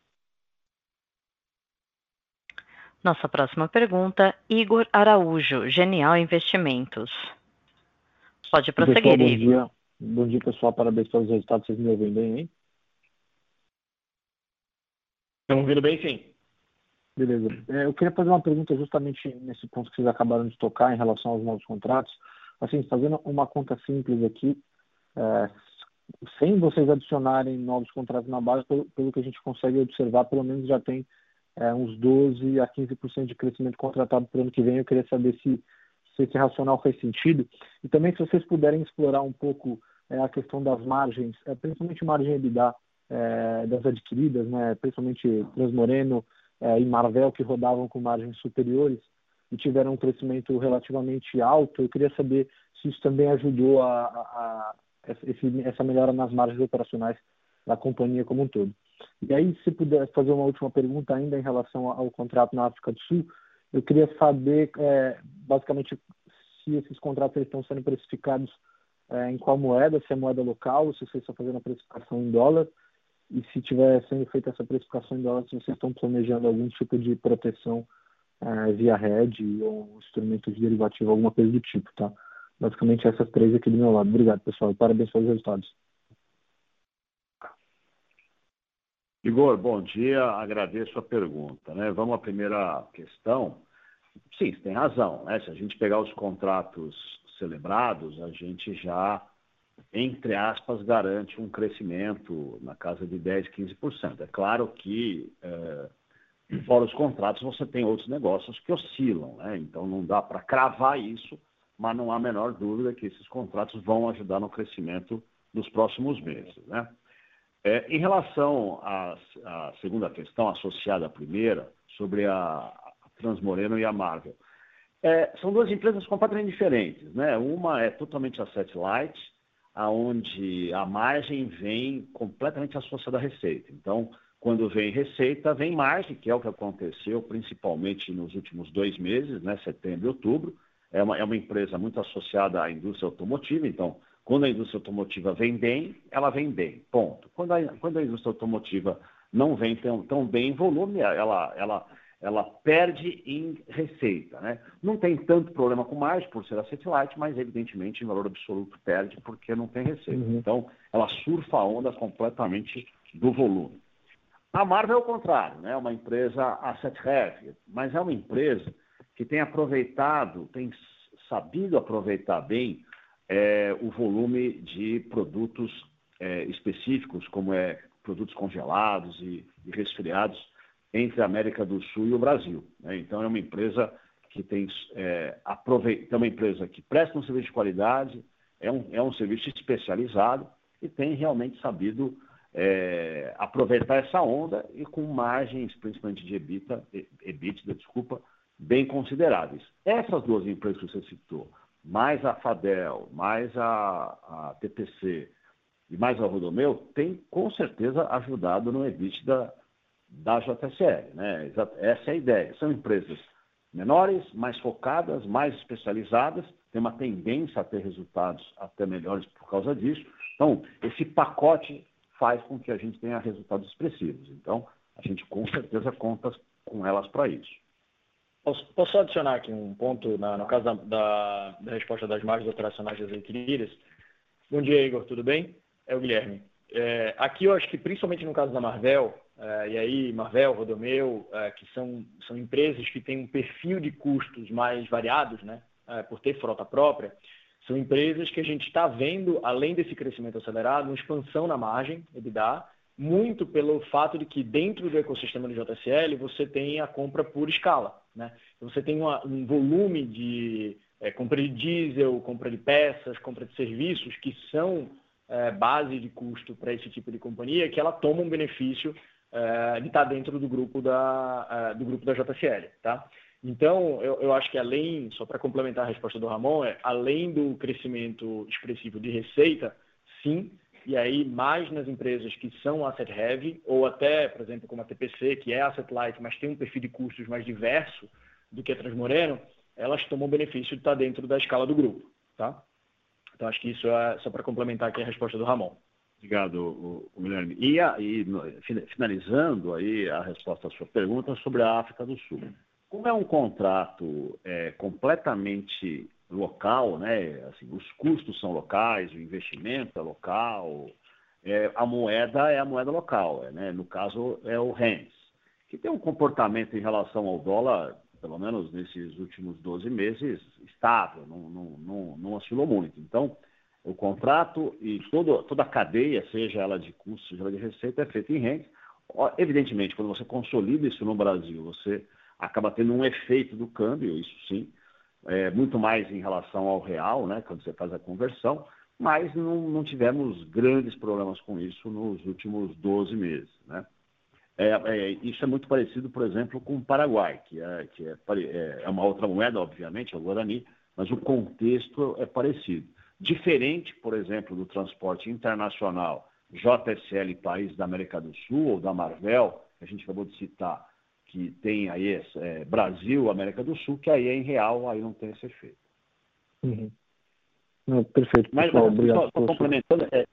Nossa próxima pergunta, Igor Araújo, Genial Investimentos. Pode prosseguir, pessoal, bom Igor. Dia. Bom dia, pessoal. Parabéns pelos resultados. Vocês me ouvem bem, hein? Estão ouvindo bem, sim. Beleza. É, eu queria fazer uma pergunta justamente nesse ponto que vocês acabaram de tocar em relação aos novos contratos. Assim, fazendo uma conta simples aqui, é, sem vocês adicionarem novos contratos na base, pelo, pelo que a gente consegue observar, pelo menos já tem é, uns doze a quinze por cento de crescimento contratado para o ano que vem. Eu queria saber se, se esse racional faz sentido. E também se vocês puderem explorar um pouco é, a questão das margens, é, principalmente margem EBITDA é, das adquiridas, né, principalmente Transmoreno é, e Marvel, que rodavam com margens superiores e tiveram um crescimento relativamente alto. Eu queria saber se isso também ajudou a, a, a esse, essa melhora nas margens operacionais da companhia como um todo. E aí, se puder fazer uma última pergunta ainda em relação ao contrato na África do Sul, eu queria saber, é, basicamente, se esses contratos eles estão sendo precificados é, em qual moeda, se é moeda local, ou se vocês estão fazendo a precificação em dólar, e se estiver sendo feita essa precificação em dólar, se vocês estão planejando algum tipo de proteção é, via hedge ou instrumento de derivativo, alguma coisa do tipo, tá? Basicamente essas três aqui do meu lado. Obrigado, pessoal. Parabéns pelos resultados. Igor, bom dia. Agradeço a pergunta, né? Vamos à primeira questão. Sim, você tem razão, né? Se a gente pegar os contratos celebrados, a gente já, entre aspas, garante um crescimento na casa de dez, quinze por cento. É claro que, é, fora os contratos, você tem outros negócios que oscilam, né? Então não dá para cravar isso, mas não há a menor dúvida que esses contratos vão ajudar no crescimento dos próximos meses, né? É, em relação à, à segunda questão, associada à primeira, sobre a, a Transmoreno e a Marvel, é, são duas empresas completamente diferentes, né? Uma é totalmente asset light, onde a margem vem completamente associada à receita. Então, quando vem receita, vem margem, que é o que aconteceu principalmente nos últimos dois meses, né? Setembro e outubro. É uma, é uma empresa muito associada à indústria automotiva, então, quando a indústria automotiva vem bem, ela vem bem, ponto. Quando a, quando a indústria automotiva não vem tão, tão bem em volume, ela, ela, ela perde em receita, né? Não tem tanto problema com margem por ser asset light, mas evidentemente em valor absoluto perde porque não tem receita. Uhum. Então, ela surfa a onda completamente do volume. A Marvel é o contrário, né? É uma empresa asset heavy, mas é uma empresa que tem aproveitado, tem sabido aproveitar bem é, o volume de produtos é, específicos, como é produtos congelados e, e resfriados entre a América do Sul e o Brasil, né? Então é uma empresa que tem é, aproveita, é uma empresa que presta um serviço de qualidade, é um, é um serviço especializado e tem realmente sabido é, aproveitar essa onda e com margens, principalmente de EBITDA, EBITDA, desculpa, bem consideráveis. Essas duas empresas que você citou, mais a Fadel, mais a, a T P C e mais a Rodomeu, tem com certeza ajudado no EBITDA da J S L, né? Essa é a ideia. São empresas menores, mais focadas, mais especializadas, tem uma tendência a ter resultados até melhores por causa disso. Então, esse pacote faz com que a gente tenha resultados expressivos. Então, a gente com certeza conta com elas para isso. Posso, posso adicionar aqui um ponto na, no caso da, da, da resposta das margens operacionais das adquiridas? Bom dia, Igor, tudo bem? É o Guilherme. É, aqui eu acho que principalmente no caso da Marvel, é, e aí Marvel, Rodomeu, é, que são, são empresas que têm um perfil de custos mais variados, né, é, por ter frota própria, são empresas que a gente está vendo, além desse crescimento acelerado, uma expansão na margem, EBITDA, muito pelo fato de que dentro do ecossistema do J S L você tem a compra por escala, né? Você tem uma, um volume de é, compra de diesel, compra de peças, compra de serviços que são é, base de custo para esse tipo de companhia, que ela toma um benefício é, de estar dentro do grupo da, é, do grupo da J S L, tá? Então, eu, eu acho que além, só para complementar a resposta do Ramon, é, além do crescimento expressivo de receita, sim, e aí mais nas empresas que são asset heavy, ou até, por exemplo, como a T P C, que é asset light, mas tem um perfil de custos mais diverso do que a Transmoreno, elas tomam benefício de estar dentro da escala do grupo, tá? Então, acho que isso é só para complementar aqui a resposta do Ramon. Obrigado, Guilherme. E, e finalizando aí a resposta à sua pergunta sobre a África do Sul. Como é um contrato é, completamente local, né? Assim, os custos são locais, o investimento é local, é, a moeda é a moeda local, é, né? No caso é o rands, que tem um comportamento em relação ao dólar, pelo menos nesses últimos doze meses, estável, não, não, não, não oscilou muito. Então, o contrato e todo, toda a cadeia, seja ela de custo, seja ela de receita, é feita em renda. Evidentemente, quando você consolida isso no Brasil, você acaba tendo um efeito do câmbio, isso sim, é, muito mais em relação ao real, né, quando você faz a conversão, mas não, não tivemos grandes problemas com isso nos últimos doze meses, né? É, é, isso é muito parecido, por exemplo, com o Paraguai, que, é, que é, é uma outra moeda, obviamente, é o Guarani, mas o contexto é parecido. Diferente, por exemplo, do transporte internacional J S L país da América do Sul ou da Marvel, que a gente acabou de citar, que tem aí é, Brasil, América do Sul, que aí é em real, aí não tem esse efeito. Uhum. Não, perfeito, mas, pessoal, mas obrigado. Só, só complementando, é,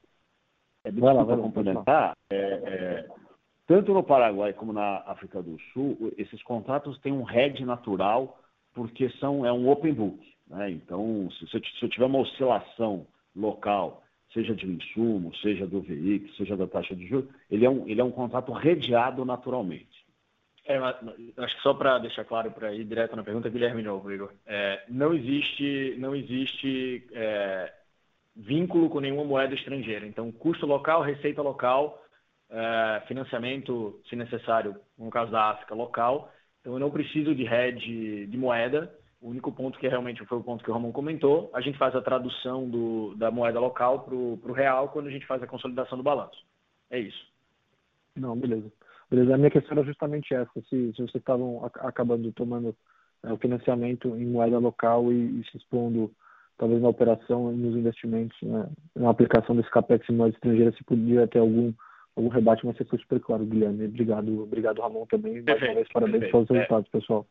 é, vai lá, vai lá, complementar, é, é, tanto no Paraguai como na África do Sul, esses contratos têm um hedge natural, porque são, é um open book, né? Então, se, se eu tiver uma oscilação local, seja de um insumo, seja do veículo, seja da taxa de juros, ele é um, ele é um contrato redeado naturalmente. É, mas, acho que só para deixar claro, para ir direto na pergunta, Guilherme Novo, Igor, é, não existe, não existe é, vínculo com nenhuma moeda estrangeira. Então, custo local, receita local, é, financiamento, se necessário, no caso da África, local. Então, eu não preciso de hedge de moeda. O único ponto que realmente foi o ponto que o Ramon comentou, a gente faz a tradução do, da moeda local para o real quando a gente faz a consolidação do balanço. É isso. Não, beleza. Beleza. A minha questão era justamente essa, se, se vocês estavam acabando tomando é, o financiamento em moeda local e, e se expondo, talvez na operação e nos investimentos, né, na aplicação desse CAPEX em moeda estrangeira, se podia ter algum, algum rebate, mas você foi super claro, Guilherme. Obrigado, obrigado, Ramon, também. Mais Perfeito, uma vez, parabéns perfeito. pelos resultados, é. pessoal.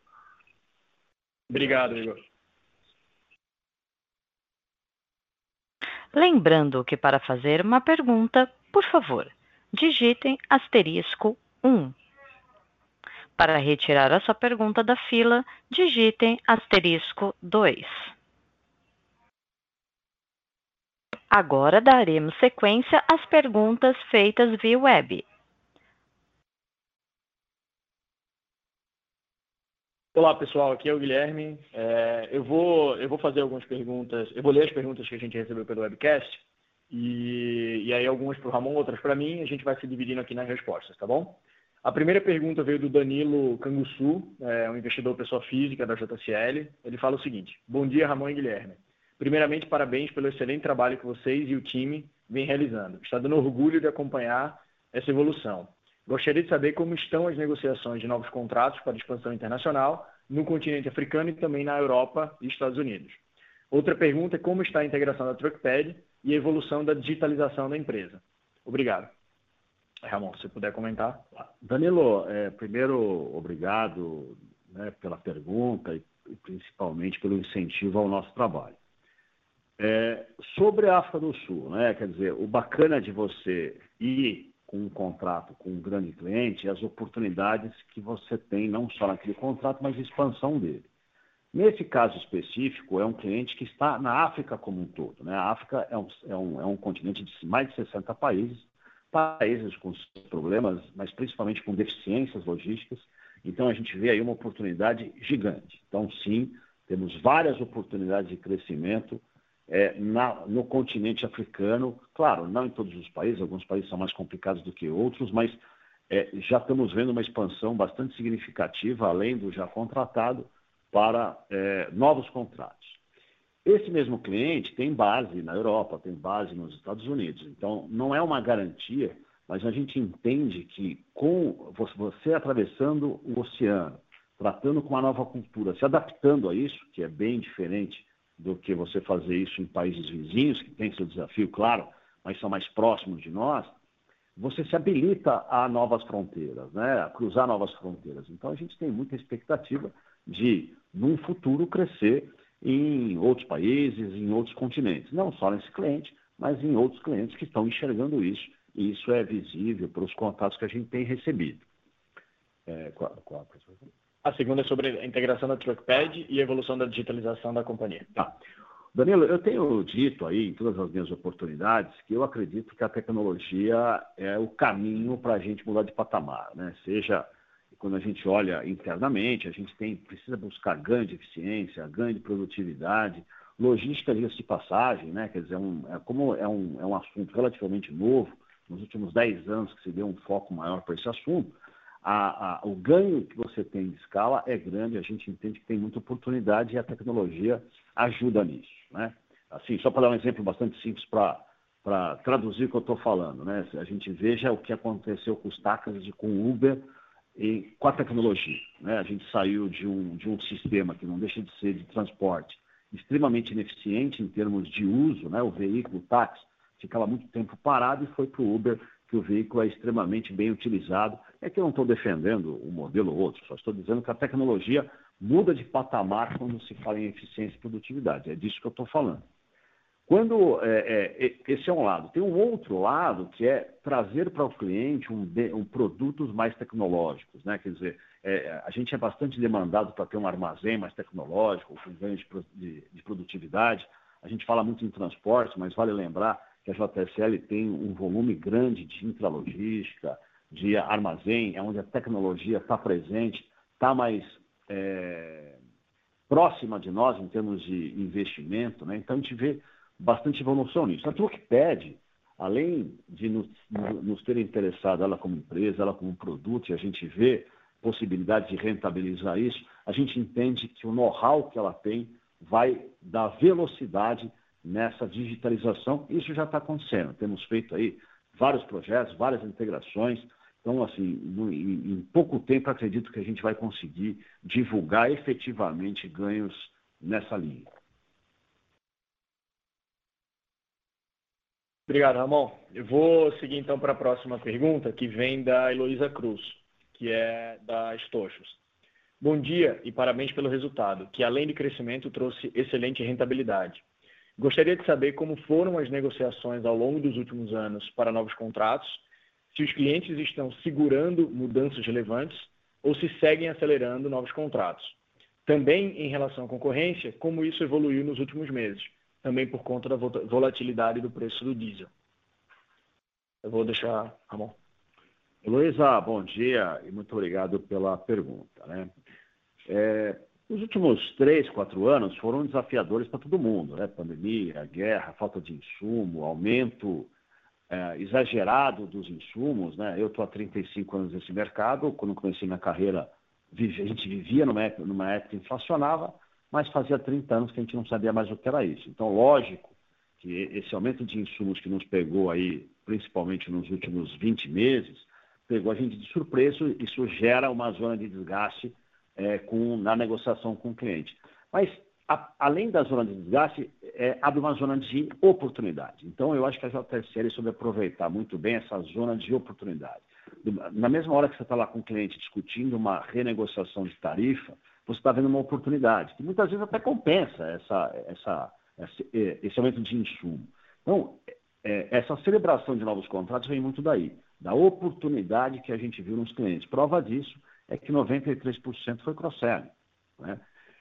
Obrigado, Igor. Lembrando que para fazer uma pergunta, por favor, digitem asterisco um. Para retirar a sua pergunta da fila, digitem asterisco dois. Agora daremos sequência às perguntas feitas via web. Olá, pessoal, aqui é o Guilherme. É, eu, vou, eu vou fazer algumas perguntas, eu vou ler as perguntas que a gente recebeu pelo webcast, e, e aí algumas para o Ramon, outras para mim, a gente vai se dividindo aqui nas respostas, tá bom? A primeira pergunta veio do Danilo Canguçu, é, um investidor pessoa física da J S L. Ele fala o seguinte: bom dia, Ramon e Guilherme. Primeiramente, parabéns pelo excelente trabalho que vocês e o time vêm realizando. Está dando orgulho de acompanhar essa evolução. Gostaria de saber como estão as negociações de novos contratos para expansão internacional no continente africano e também na Europa e Estados Unidos. Outra pergunta é como está a integração da Truckpad e a evolução da digitalização da empresa. Obrigado. Ramon, se puder comentar. Danilo, é, primeiro, obrigado, né, pela pergunta e, e principalmente pelo incentivo ao nosso trabalho. É, sobre a África do Sul, né, quer dizer, o bacana de você ir com um contrato com um grande cliente, as oportunidades que você tem, não só naquele contrato, mas a expansão dele. Nesse caso específico, é um cliente que está na África como um todo, né? A África é um, é um, é um continente de mais de sessenta países, países com problemas, mas principalmente com deficiências logísticas. Então, a gente vê aí uma oportunidade gigante. Então, sim, temos várias oportunidades de crescimento É, na, no continente africano, claro, não em todos os países, alguns países são mais complicados do que outros, mas é, já estamos vendo uma expansão bastante significativa, além do já contratado, para é, novos contratos. Esse mesmo cliente tem base na Europa, tem base nos Estados Unidos, então não é uma garantia, mas a gente entende que com você atravessando o oceano, tratando com uma nova cultura, se adaptando a isso, que é bem diferente do que você fazer isso em países vizinhos, que tem seu desafio, claro, mas são mais próximos de nós, você se habilita a novas fronteiras, né? A cruzar novas fronteiras. Então, a gente tem muita expectativa de, num futuro, crescer em outros países, em outros continentes. Não só nesse cliente, mas em outros clientes que estão enxergando isso. E isso é visível pelos contatos que a gente tem recebido. É, qual, qual a segunda é sobre a integração da Truckpad e a evolução da digitalização da companhia. Tá. Danilo, eu tenho dito aí em todas as minhas oportunidades que eu acredito que a tecnologia é o caminho para a gente mudar de patamar, né? Seja quando a gente olha internamente, a gente tem, precisa buscar ganho de eficiência, ganho de produtividade, logística, diga-se de passagem, né? Quer dizer, um, é, como é um, é um assunto relativamente novo, nos últimos dez anos que se deu um foco maior para esse assunto, a, a, o ganho que você tem de escala é grande, a gente entende que tem muita oportunidade e a tecnologia ajuda nisso, né? Assim, só para dar um exemplo bastante simples para para traduzir o que eu estou falando, né? A gente veja o que aconteceu com os táxis e com o Uber e com a tecnologia, né? A gente saiu de um, de um sistema que não deixa de ser de transporte extremamente ineficiente em termos de uso, né? O veículo, o táxi, ficava muito tempo parado e foi para o Uber, que o veículo é extremamente bem utilizado. É que eu não estou defendendo um modelo ou outro, só estou dizendo que a tecnologia muda de patamar quando se fala em eficiência e produtividade. É disso que eu estou falando. Quando é, é, esse é um lado, tem um outro lado que é trazer para o cliente um, um produtos mais tecnológicos, né? Quer dizer, é, a gente é bastante demandado para ter um armazém mais tecnológico, com ganho de, de, de produtividade. A gente fala muito em transporte, mas vale lembrar que a J S L tem um volume grande de intralogística, de armazém, onde a tecnologia está presente, está mais é, próxima de nós em termos de investimento, né? Então a gente vê bastante evolução nisso. A Truckpad, além de nos, nos ter interessado ela como empresa, ela como produto, e a gente vê possibilidade de rentabilizar isso, a gente entende que o know-how que ela tem vai dar velocidade nessa digitalização. Isso já está acontecendo. Temos feito aí vários projetos, várias integrações. Então, assim, em, em pouco tempo, acredito que a gente vai conseguir divulgar efetivamente ganhos nessa linha. Obrigado, Ramon. Eu vou seguir então para a próxima pergunta, que vem da Heloísa Cruz, que é da Stochos. Bom dia e parabéns pelo resultado, que além de crescimento trouxe excelente rentabilidade. Gostaria de saber como foram as negociações ao longo dos últimos anos para novos contratos, se os clientes estão segurando mudanças relevantes ou se seguem acelerando novos contratos. Também em relação à concorrência, como isso evoluiu nos últimos meses, também por conta da volatilidade do preço do diesel. Eu vou deixar, Ramon. Heloísa, bom dia e muito obrigado pela pergunta, né? É, os últimos três, quatro anos foram desafiadores para todo mundo, né? Pandemia, guerra, falta de insumo, aumento é, exagerado dos insumos, né? Eu estou há trinta e cinco anos nesse mercado. Quando comecei minha carreira, a gente vivia numa época, numa época que inflacionava, mas fazia trinta anos que a gente não sabia mais o que era isso. Então, lógico que esse aumento de insumos que nos pegou aí, principalmente nos últimos vinte meses, pegou a gente de surpresa. Isso gera uma zona de desgaste é, com, na negociação com o cliente. Mas, a, além da zona de desgaste, é, abre uma zona de oportunidade. Então, eu acho que a J S L soube aproveitar muito bem essa zona de oportunidade. Na mesma hora que você está lá com o cliente discutindo uma renegociação de tarifa, você está vendo uma oportunidade, que muitas vezes até compensa essa, essa, esse, esse aumento de insumo. Então, é, essa celebração de novos contratos vem muito daí, da oportunidade que a gente viu nos clientes. Prova disso é que noventa e três por cento foi cross-selling, né?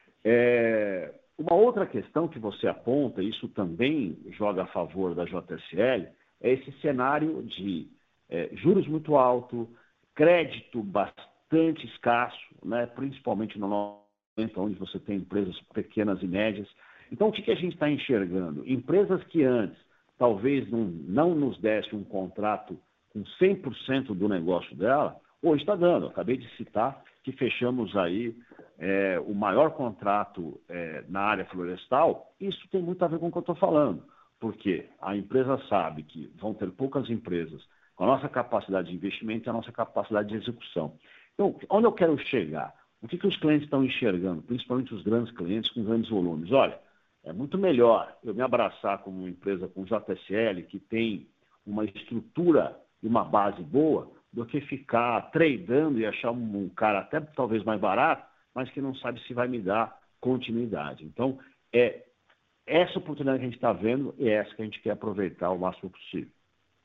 É, uma outra questão que você aponta, isso também joga a favor da J S L, é esse cenário de é, juros muito alto, crédito bastante escasso, né? Principalmente no momento onde você tem empresas pequenas e médias. Então, o que, que a gente está enxergando? Empresas que antes talvez não, não nos dessem um contrato com cem por cento do negócio dela, hoje está dando. Eu acabei de citar que fechamos aí é, o maior contrato é, na área florestal. Isso tem muito a ver com o que eu estou falando, porque a empresa sabe que vão ter poucas empresas com a nossa capacidade de investimento e a nossa capacidade de execução. Então, onde eu quero chegar? O que, que os clientes estão enxergando, principalmente os grandes clientes com grandes volumes? Olha, é muito melhor eu me abraçar como uma empresa com J S L, que tem uma estrutura e uma base boa, do que ficar tradando e achar um, um cara até talvez mais barato, mas que não sabe se vai me dar continuidade. Então, é essa oportunidade que a gente está vendo e é essa que a gente quer aproveitar o máximo possível.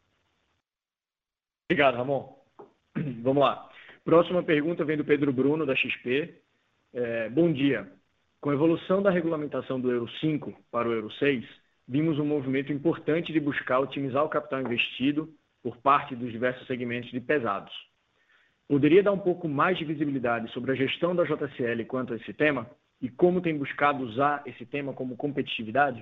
Obrigado, Ramon. Vamos lá. Próxima pergunta vem do Pedro Bruno, da X P. É, bom dia. Com a evolução da regulamentação do Euro cinco para o Euro seis, vimos um movimento importante de buscar otimizar o capital investido por parte dos diversos segmentos de pesados. Poderia dar um pouco mais de visibilidade sobre a gestão da J S L quanto a esse tema e como tem buscado usar esse tema como competitividade?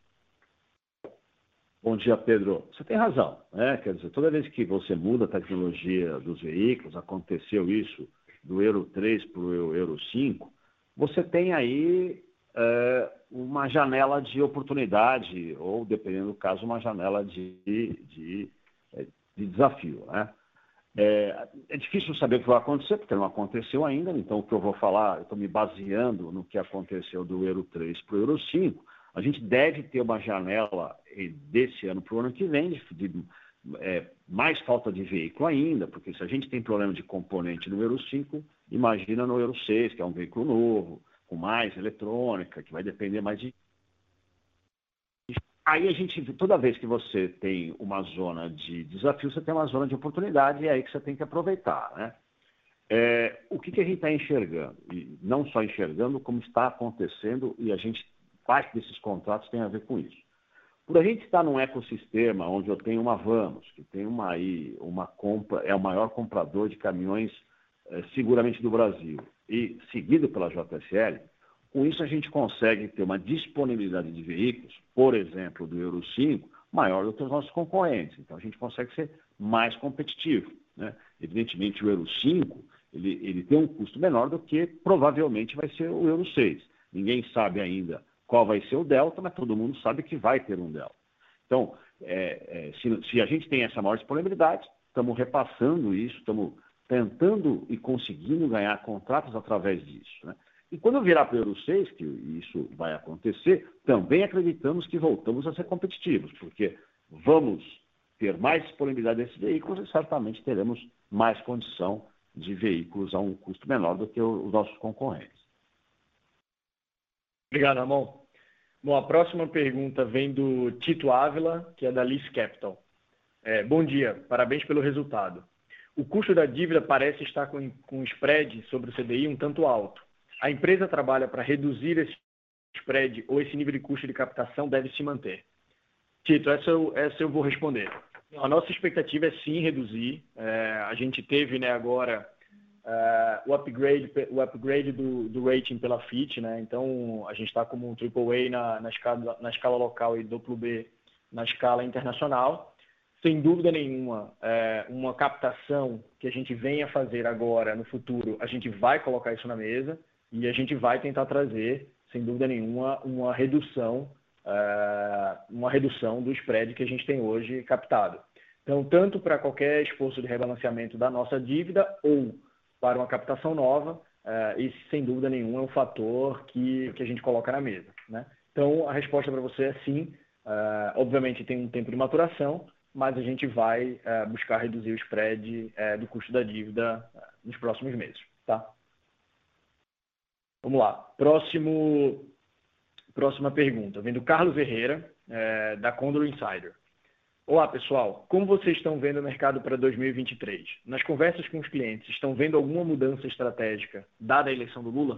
Bom dia, Pedro. Você tem razão, né? Quer dizer, toda vez que você muda a tecnologia dos veículos, aconteceu isso do Euro três para o Euro cinco, você tem aí é, uma janela de oportunidade, ou, dependendo do caso, uma janela de, de, de desafio, né? É, é difícil saber o que vai acontecer, porque não aconteceu ainda, então o que eu vou falar, eu estou me baseando no que aconteceu do Euro três para o Euro cinco. A gente deve ter uma janela desse ano para o ano que vem, de, de é, mais falta de veículo ainda, porque se a gente tem problema de componente no Euro cinco, imagina no Euro seis, que é um veículo novo, com mais eletrônica, que vai depender mais de... Aí a gente, toda vez que você tem uma zona de desafio, você tem uma zona de oportunidade, e é aí que você tem que aproveitar, né? É, o que, que a gente está enxergando? E não só enxergando, como está acontecendo, e a gente, parte desses contratos tem a ver com isso. Por a gente estar num ecossistema onde eu tenho uma Vamos, que tem uma, aí, uma compra, é o maior comprador de caminhões é, seguramente do Brasil, e seguido pela J S L, com isso a gente consegue ter uma disponibilidade de veículos, por exemplo, do Euro cinco, maior do que os nossos concorrentes. Então a gente consegue ser mais competitivo, né? Evidentemente o Euro cinco, ele, ele tem um custo menor do que provavelmente vai ser o Euro seis. Ninguém sabe ainda qual vai ser o delta, mas todo mundo sabe que vai ter um delta. Então, é, é, se, se a gente tem essa maior disponibilidade, estamos repassando isso, estamos tentando e conseguindo ganhar contratos através disso, né? E quando virar para o Euro seis, que isso vai acontecer, também acreditamos que voltamos a ser competitivos, porque vamos ter mais disponibilidade desses veículos e certamente teremos mais condição de veículos a um custo menor do que os nossos concorrentes. Obrigado, Ramon. Bom, a próxima pergunta vem do Tito Ávila, que é da Liz Capital. É, bom dia, parabéns pelo resultado. O custo da dívida parece estar com, com spread sobre o C D I um tanto alto. A empresa trabalha para reduzir esse spread ou esse nível de custo de captação deve se manter? Tito, essa eu, essa eu vou responder. A nossa expectativa é sim reduzir. É, a gente teve, né, agora é, o upgrade, o upgrade do, do rating pela Fitch, né? Então a gente está como um Triple A na, na, escala, na escala local e duplo B na escala internacional. Sem dúvida nenhuma, é, uma captação que a gente venha fazer agora no futuro, a gente vai colocar isso na mesa. E a gente vai tentar trazer, sem dúvida nenhuma, uma redução, uh, uma redução do spread que a gente tem hoje captado. Então, tanto para qualquer esforço de rebalanceamento da nossa dívida ou para uma captação nova, uh, esse, sem dúvida nenhuma, é um fator que, que a gente coloca na mesa, né? Então, a resposta para você é sim. Uh, obviamente, tem um tempo de maturação, mas a gente vai uh, buscar reduzir o spread uh, do custo da dívida uh, nos próximos meses, tá? Vamos lá. Próximo, próxima pergunta. Vem do Carlos Herrera, é, da Condor Insider. Olá, pessoal. Como vocês estão vendo o mercado para dois mil e vinte e três? Nas conversas com os clientes, estão vendo alguma mudança estratégica dada a eleição do Lula?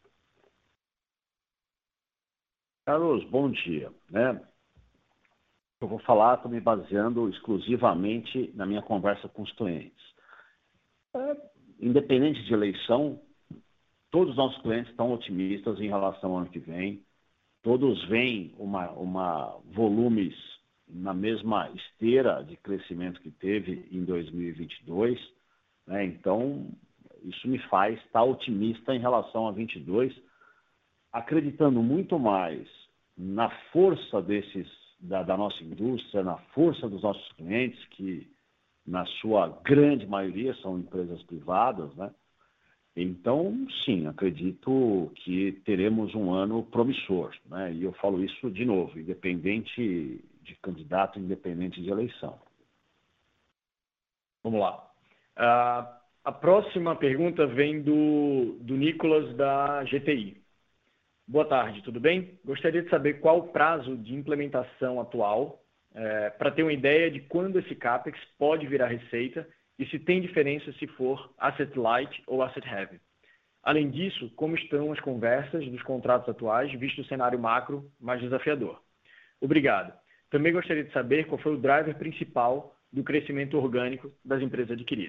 Carlos, bom dia, né? Eu vou falar, estou me baseando exclusivamente na minha conversa com os clientes. É, independente de eleição, todos os nossos clientes estão otimistas em relação ao ano que vem. Todos veem uma, uma volumes na mesma esteira de crescimento que teve em dois mil e vinte e dois, né? Então, isso me faz estar otimista em relação a vinte e dois, acreditando muito mais na força desses, da, da nossa indústria, na força dos nossos clientes, que na sua grande maioria são empresas privadas, né? Então, sim, acredito que teremos um ano promissor, né? E eu falo isso de novo, independente de candidato, independente de eleição. Vamos lá. Uh, a próxima pergunta vem do, do Nicolas, da G T I. Boa tarde, tudo bem? Gostaria de saber qual o prazo de implementação atual, é, para ter uma ideia de quando esse CAPEX pode virar receita e se tem diferença se for asset light ou asset heavy. Além disso, como estão as conversas dos contratos atuais, visto o cenário macro mais desafiador? Obrigado. Também gostaria de saber qual foi o driver principal do crescimento orgânico das empresas adquiridas.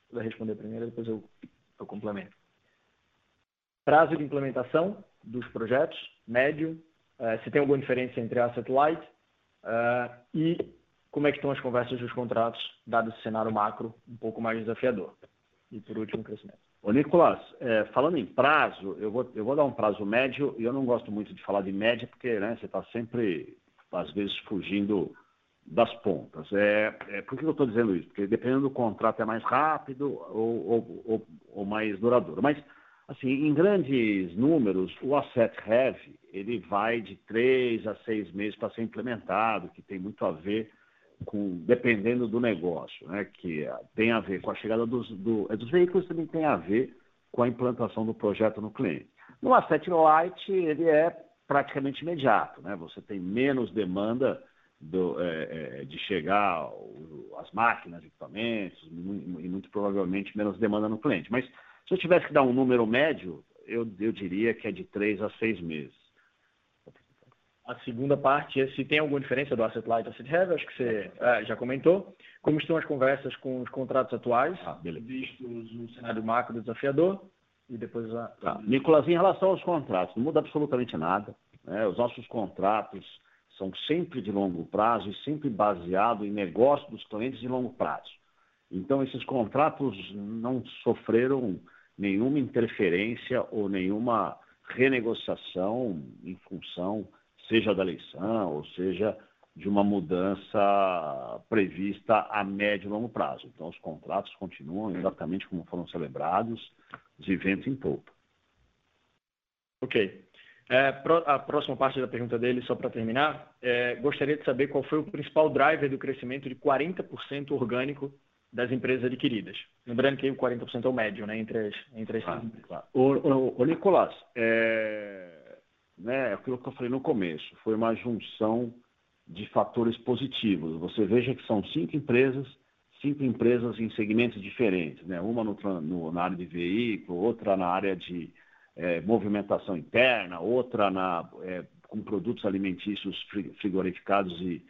puder responder primeiro, depois eu, eu complemento. Prazo de implementação dos projetos, médio, uh, se tem alguma diferença entre asset light uh, e como é que estão as conversas dos contratos, dado esse cenário macro um pouco mais desafiador. E por último, crescimento. Ô, Nicolas, é, falando em prazo, eu vou, eu vou dar um prazo médio, e eu não gosto muito de falar de média, porque né, você está sempre, às vezes, fugindo das pontas. É, é, por que eu estou dizendo isso? Porque dependendo do contrato é mais rápido ou, ou, ou, ou mais duradouro. Mas, assim, em grandes números, o asset heavy, ele vai de três a seis meses para ser implementado, que tem muito a ver com, dependendo do negócio, né, que tem a ver com a chegada dos, do, dos veículos, também tem a ver com a implantação do projeto no cliente. No asset light, ele é praticamente imediato, né? Você tem menos demanda do, é, é, de chegar o, as máquinas, equipamentos, e muito provavelmente menos demanda no cliente. Mas se eu tivesse que dar um número médio, eu, eu diria que é de três a seis meses. A segunda parte é se tem alguma diferença do asset light e asset heavy, acho que você é, já comentou. Como estão as conversas com os contratos atuais, ah, vistos o cenário macro desafiador, e depois a... Tá. Nicolas, em relação aos contratos, não muda absolutamente nada, né? Os nossos contratos são sempre de longo prazo e sempre baseados em negócio dos clientes de longo prazo. Então, esses contratos não sofreram nenhuma interferência ou nenhuma renegociação em função seja da eleição, ou seja, de uma mudança prevista a médio e longo prazo. Então, os contratos continuam exatamente como foram celebrados, de vento em polpa. Ok. É, a próxima parte da pergunta dele, só para terminar, é, gostaria de saber qual foi o principal driver do crescimento de quarenta por cento orgânico das empresas adquiridas. Lembrando que aí o quarenta por cento é o médio, né, entre as, entre as claro, claro. O, o, o Nicolas, é... Né, aquilo que eu falei no começo, foi uma junção de fatores positivos. Você veja que são cinco empresas, cinco empresas em segmentos diferentes, né? Uma no, no, na área de veículo, outra na área de é, movimentação interna, outra na, é, com produtos alimentícios frigorificados e,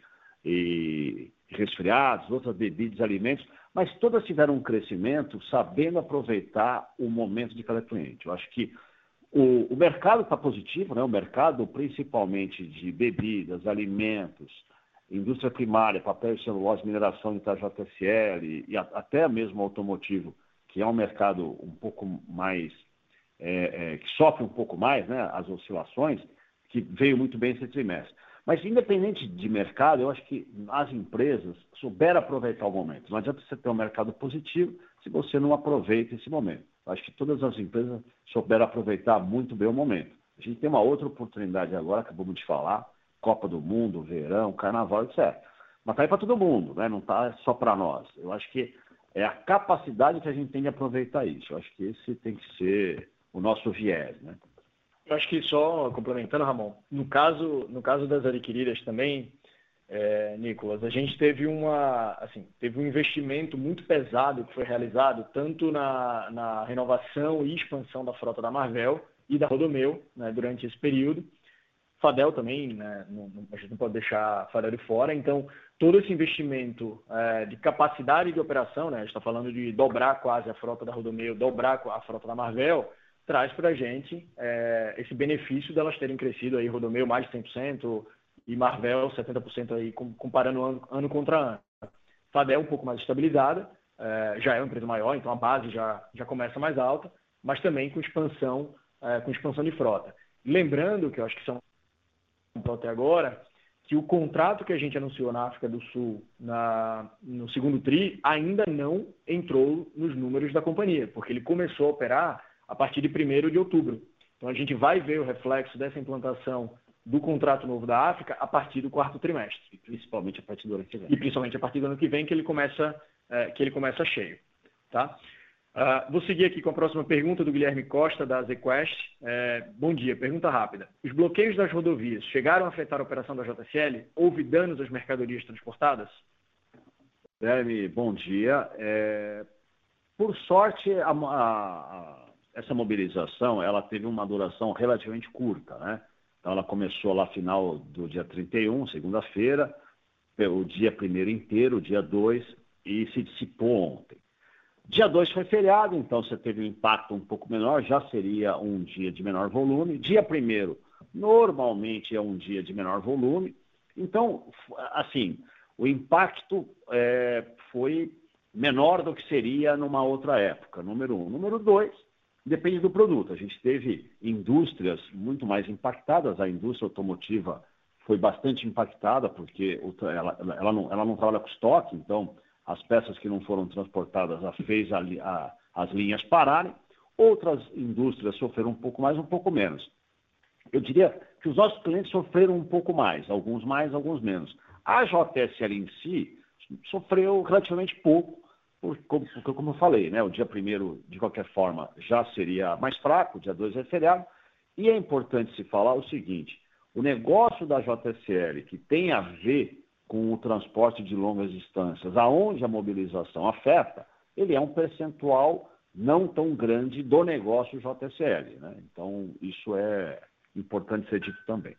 e resfriados, outras bebidas e alimentos, mas todas tiveram um crescimento sabendo aproveitar o momento de cada cliente. Eu acho que O, o mercado está positivo, né? O mercado principalmente de bebidas, alimentos, indústria primária, papel e celulose, mineração de J S L e, e a, até mesmo automotivo, que é um mercado um pouco mais, é, é, que sofre um pouco mais, né? As oscilações, que veio muito bem esse trimestre. Mas independente de mercado, eu acho que as empresas souberam aproveitar o momento. Não adianta você ter um mercado positivo se você não aproveita esse momento. Acho que todas as empresas souberam aproveitar muito bem o momento. A gente tem uma outra oportunidade agora, acabamos de falar, Copa do Mundo, verão, carnaval, etcétera. Mas está aí para todo mundo, né? Não está só para nós. Eu acho que é a capacidade que a gente tem de aproveitar isso. Eu acho que esse tem que ser o nosso viés, né? Eu acho que só complementando, Ramon, no caso, no caso das adquiridas também, É, Nicolas, a gente teve uma, assim, teve um investimento muito pesado que foi realizado tanto na, na renovação e expansão da frota da Marvel e da Rodomeu, né, durante esse período. Fadel também, né, não, a gente não pode deixar Fadel de fora. Então, todo esse investimento é, de capacidade de operação, né, a gente está falando de dobrar quase a frota da Rodomeu, dobrar a frota da Marvel, traz para a gente é, esse benefício delas terem crescido aí, Rodomeu mais de cem por cento, e Marvel setenta por cento aí, comparando ano, ano contra ano. Fadel um pouco mais estabilizada, é, já é uma empresa maior, então a base já, já começa mais alta, mas também com expansão, é, com expansão de frota. Lembrando, que eu acho que são até agora, que o contrato que a gente anunciou na África do Sul na, no segundo tri ainda não entrou nos números da companhia, porque ele começou a operar a partir de primeiro de outubro. Então a gente vai ver o reflexo dessa implantação do contrato novo da África a partir do quarto trimestre. E principalmente a partir do ano que vem. E principalmente a partir do ano que vem que ele começa, é, que ele começa cheio. Tá? Uh, vou seguir aqui com a próxima pergunta do Guilherme Costa, da ZQuest. É, bom dia, pergunta rápida. Os bloqueios das rodovias chegaram a afetar a operação da J S L? Houve danos às mercadorias transportadas? Guilherme, bom dia. É, por sorte, a, a, a, essa mobilização ela teve uma duração relativamente curta, né? Então, ela começou lá final do dia trinta e um, segunda-feira, o dia primeiro inteiro, o dia dois, e se dissipou ontem. Dia dois foi feriado, então você teve um impacto um pouco menor, já seria um dia de menor volume. Dia primeiro, normalmente é um dia de menor volume. Então, assim, o impacto é, foi menor do que seria numa outra época, número um. Número dois, depende do produto. A gente teve indústrias muito mais impactadas, a indústria automotiva foi bastante impactada, porque ela, ela, não, ela não trabalha com estoque, então as peças que não foram transportadas a fez a, a, as linhas pararem. Outras indústrias sofreram um pouco mais, um pouco menos. Eu diria que os nossos clientes sofreram um pouco mais, alguns mais, alguns menos. A J S L em si sofreu relativamente pouco, porque, como, como eu falei, né, o dia primeiro, de qualquer forma, já seria mais fraco, o dia dois é feriado. E é importante se falar o seguinte, o negócio da J S L, que tem a ver com o transporte de longas distâncias, aonde a mobilização afeta, ele é um percentual não tão grande do negócio J S L, né? Então, isso é importante ser dito também.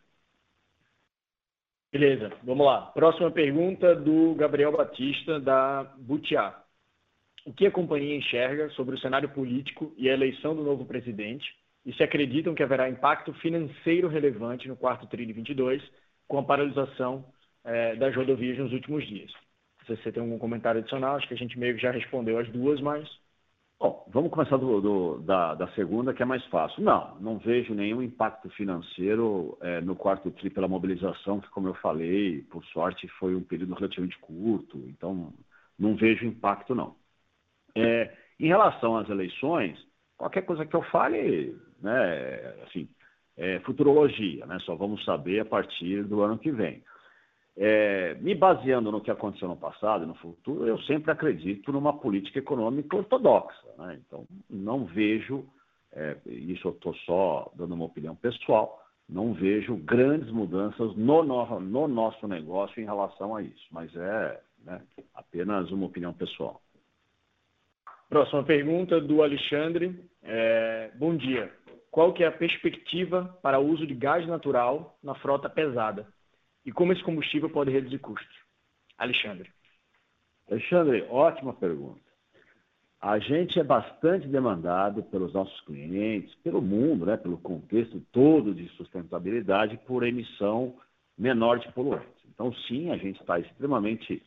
Beleza, vamos lá. Próxima pergunta do Gabriel Batista, da Butiá. O que a companhia enxerga sobre o cenário político e a eleição do novo presidente e se acreditam que haverá impacto financeiro relevante no quarto tri de vinte e dois com a paralisação é, das rodovias nos últimos dias? Se você tem algum comentário adicional, acho que a gente meio que já respondeu as duas, mas... Bom, vamos começar do, do, da, da segunda, que é mais fácil. Não, não vejo nenhum impacto financeiro é, no quarto tri pela mobilização, que, como eu falei, por sorte, foi um período relativamente curto, então não vejo impacto, não. É, em relação às eleições, qualquer coisa que eu fale, né, assim, é futurologia, né, só vamos saber a partir do ano que vem. É, me baseando no que aconteceu no passado e no futuro, eu sempre acredito numa política econômica ortodoxa, né? Então, não vejo, é, isso eu estou só dando uma opinião pessoal, não vejo grandes mudanças no, no, no nosso negócio em relação a isso, mas é, né, apenas uma opinião pessoal. Próxima pergunta do Alexandre. É, bom dia. Qual que é a perspectiva para o uso de gás natural na frota pesada? E como esse combustível pode reduzir custos? Alexandre. Alexandre, ótima pergunta. A gente é bastante demandado pelos nossos clientes, pelo mundo, né, pelo contexto todo de sustentabilidade, por emissão menor de poluentes. Então, sim, a gente está extremamente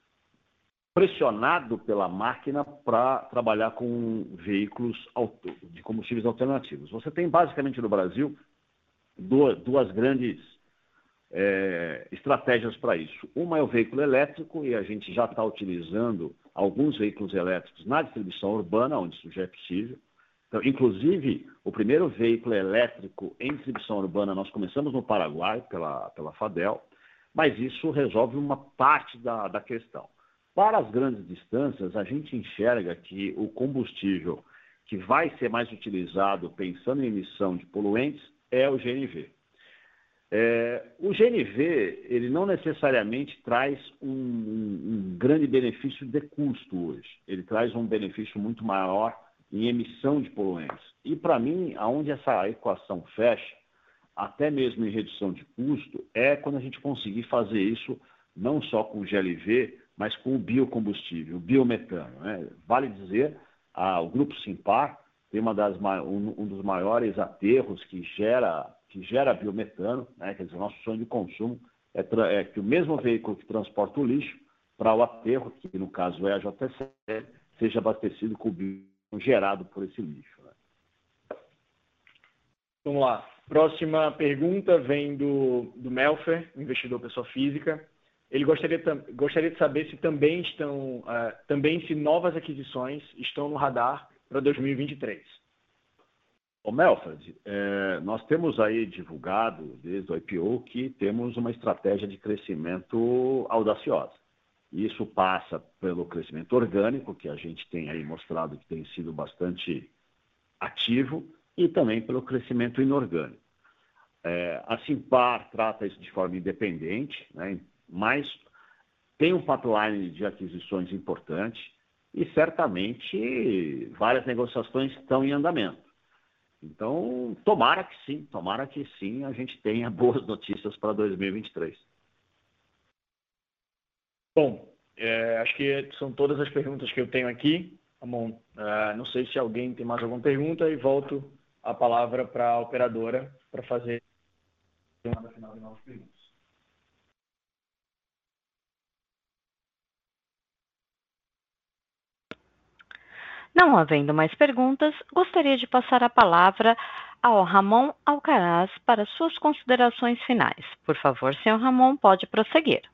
pressionado pela máquina para trabalhar com veículos de combustíveis alternativos. Você tem, basicamente, no Brasil, duas, duas grandes É, estratégias para isso. Uma é o veículo elétrico, e a gente já está utilizando alguns veículos elétricos na distribuição urbana, onde isso já é possível. Então, inclusive, o primeiro veículo elétrico em distribuição urbana nós começamos no Paraguai, pela, pela Fadel, mas isso resolve uma parte da, da questão. Para as grandes distâncias, a gente enxerga que o combustível que vai ser mais utilizado pensando em emissão de poluentes é o G N V. É, o G N V, ele não necessariamente traz um, um, um grande benefício de custo hoje. Ele traz um benefício muito maior em emissão de poluentes. E, para mim, aonde essa equação fecha, até mesmo em redução de custo, é quando a gente conseguir fazer isso não só com o G L V, mas com o biocombustível, o biometano, né? Vale dizer, ah, o Grupo Simpar tem uma das, um, um dos maiores aterros que gera... que gera biometano, né? Quer dizer, o nosso sonho de consumo é, é que o mesmo veículo que transporta o lixo para o aterro, que no caso é a J S L, seja abastecido com o bio gerado por esse lixo. Né? Vamos lá. Próxima pergunta vem do, do Melfer, investidor pessoa física. Ele gostaria, gostaria de saber se também estão, uh, também se novas aquisições estão no radar para dois mil e vinte e três. Ô Melfred, é, nós temos aí divulgado desde o I P O que temos uma estratégia de crescimento audaciosa. Isso passa pelo crescimento orgânico, que a gente tem aí mostrado que tem sido bastante ativo, e também pelo crescimento inorgânico. É, a Simpar trata isso de forma independente, né, mas tem um pipeline de aquisições importante e certamente várias negociações estão em andamento. Então, tomara que sim, tomara que sim, a gente tenha boas notícias para dois mil e vinte e três. Bom, é, acho que são todas as perguntas que eu tenho aqui. Ramon, uh, não sei se alguém tem mais alguma pergunta e volto a palavra para a operadora para fazer uma final de novas perguntas. Não havendo mais perguntas, gostaria de passar a palavra ao Ramon Alcaraz para suas considerações finais. Por favor, senhor Ramon, pode prosseguir.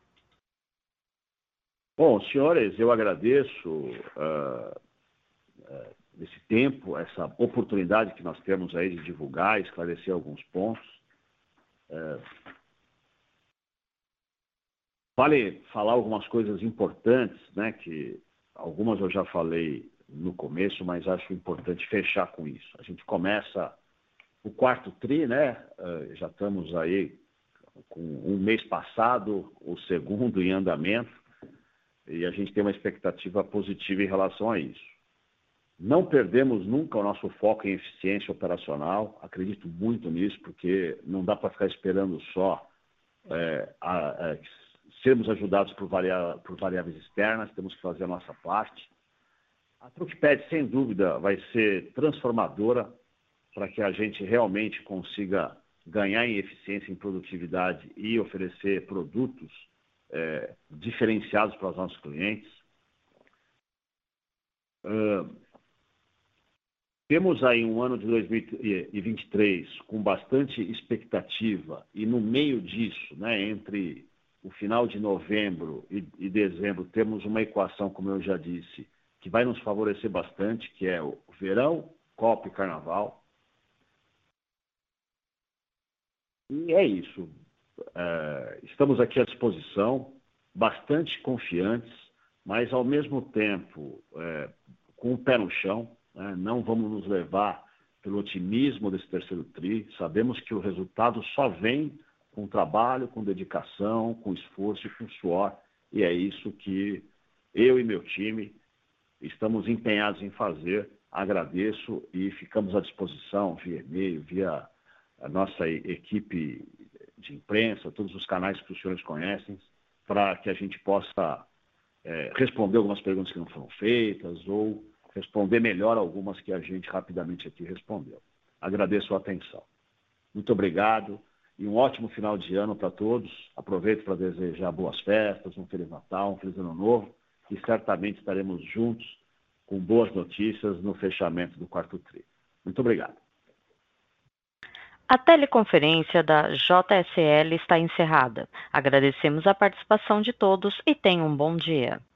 Bom, senhores, eu agradeço uh, uh, esse tempo, essa oportunidade que nós temos aí de divulgar, esclarecer alguns pontos. Uh, vale falar algumas coisas importantes, né, que algumas eu já falei no começo, mas acho importante fechar com isso. A gente começa o quarto tri, né? Uh, já estamos aí com um mês passado, o segundo em andamento, e a gente tem uma expectativa positiva em relação a isso. Não perdemos nunca o nosso foco em eficiência operacional, acredito muito nisso, porque não dá para ficar esperando só é, a, a, sermos ajudados por, varia, por variáveis externas, temos que fazer a nossa parte. A Truckpad, sem dúvida, vai ser transformadora para que a gente realmente consiga ganhar em eficiência, em produtividade e oferecer produtos é, diferenciados para os nossos clientes. Uh, temos aí um ano de dois mil e vinte e três com bastante expectativa e no meio disso, né, entre o final de novembro e, e dezembro, temos uma equação, como eu já disse, que vai nos favorecer bastante, que é o verão, Copa e Carnaval. E é isso. É, estamos aqui à disposição, bastante confiantes, mas ao mesmo tempo é, com o pé no chão, né? Não vamos nos levar pelo otimismo desse terceiro tri. Sabemos que o resultado só vem com trabalho, com dedicação, com esforço e com suor, e é isso que eu e meu time estamos empenhados em fazer. Agradeço e ficamos à disposição via e-mail, via a nossa equipe de imprensa, todos os canais que os senhores conhecem, para que a gente possa é, responder algumas perguntas que não foram feitas ou responder melhor algumas que a gente rapidamente aqui respondeu. Agradeço a atenção. Muito obrigado e um ótimo final de ano para todos. Aproveito para desejar boas festas, um Feliz Natal, um Feliz Ano Novo e certamente estaremos juntos com boas notícias no fechamento do quarto tri. Muito obrigado. A teleconferência da J S L está encerrada. Agradecemos a participação de todos e tenham um bom dia.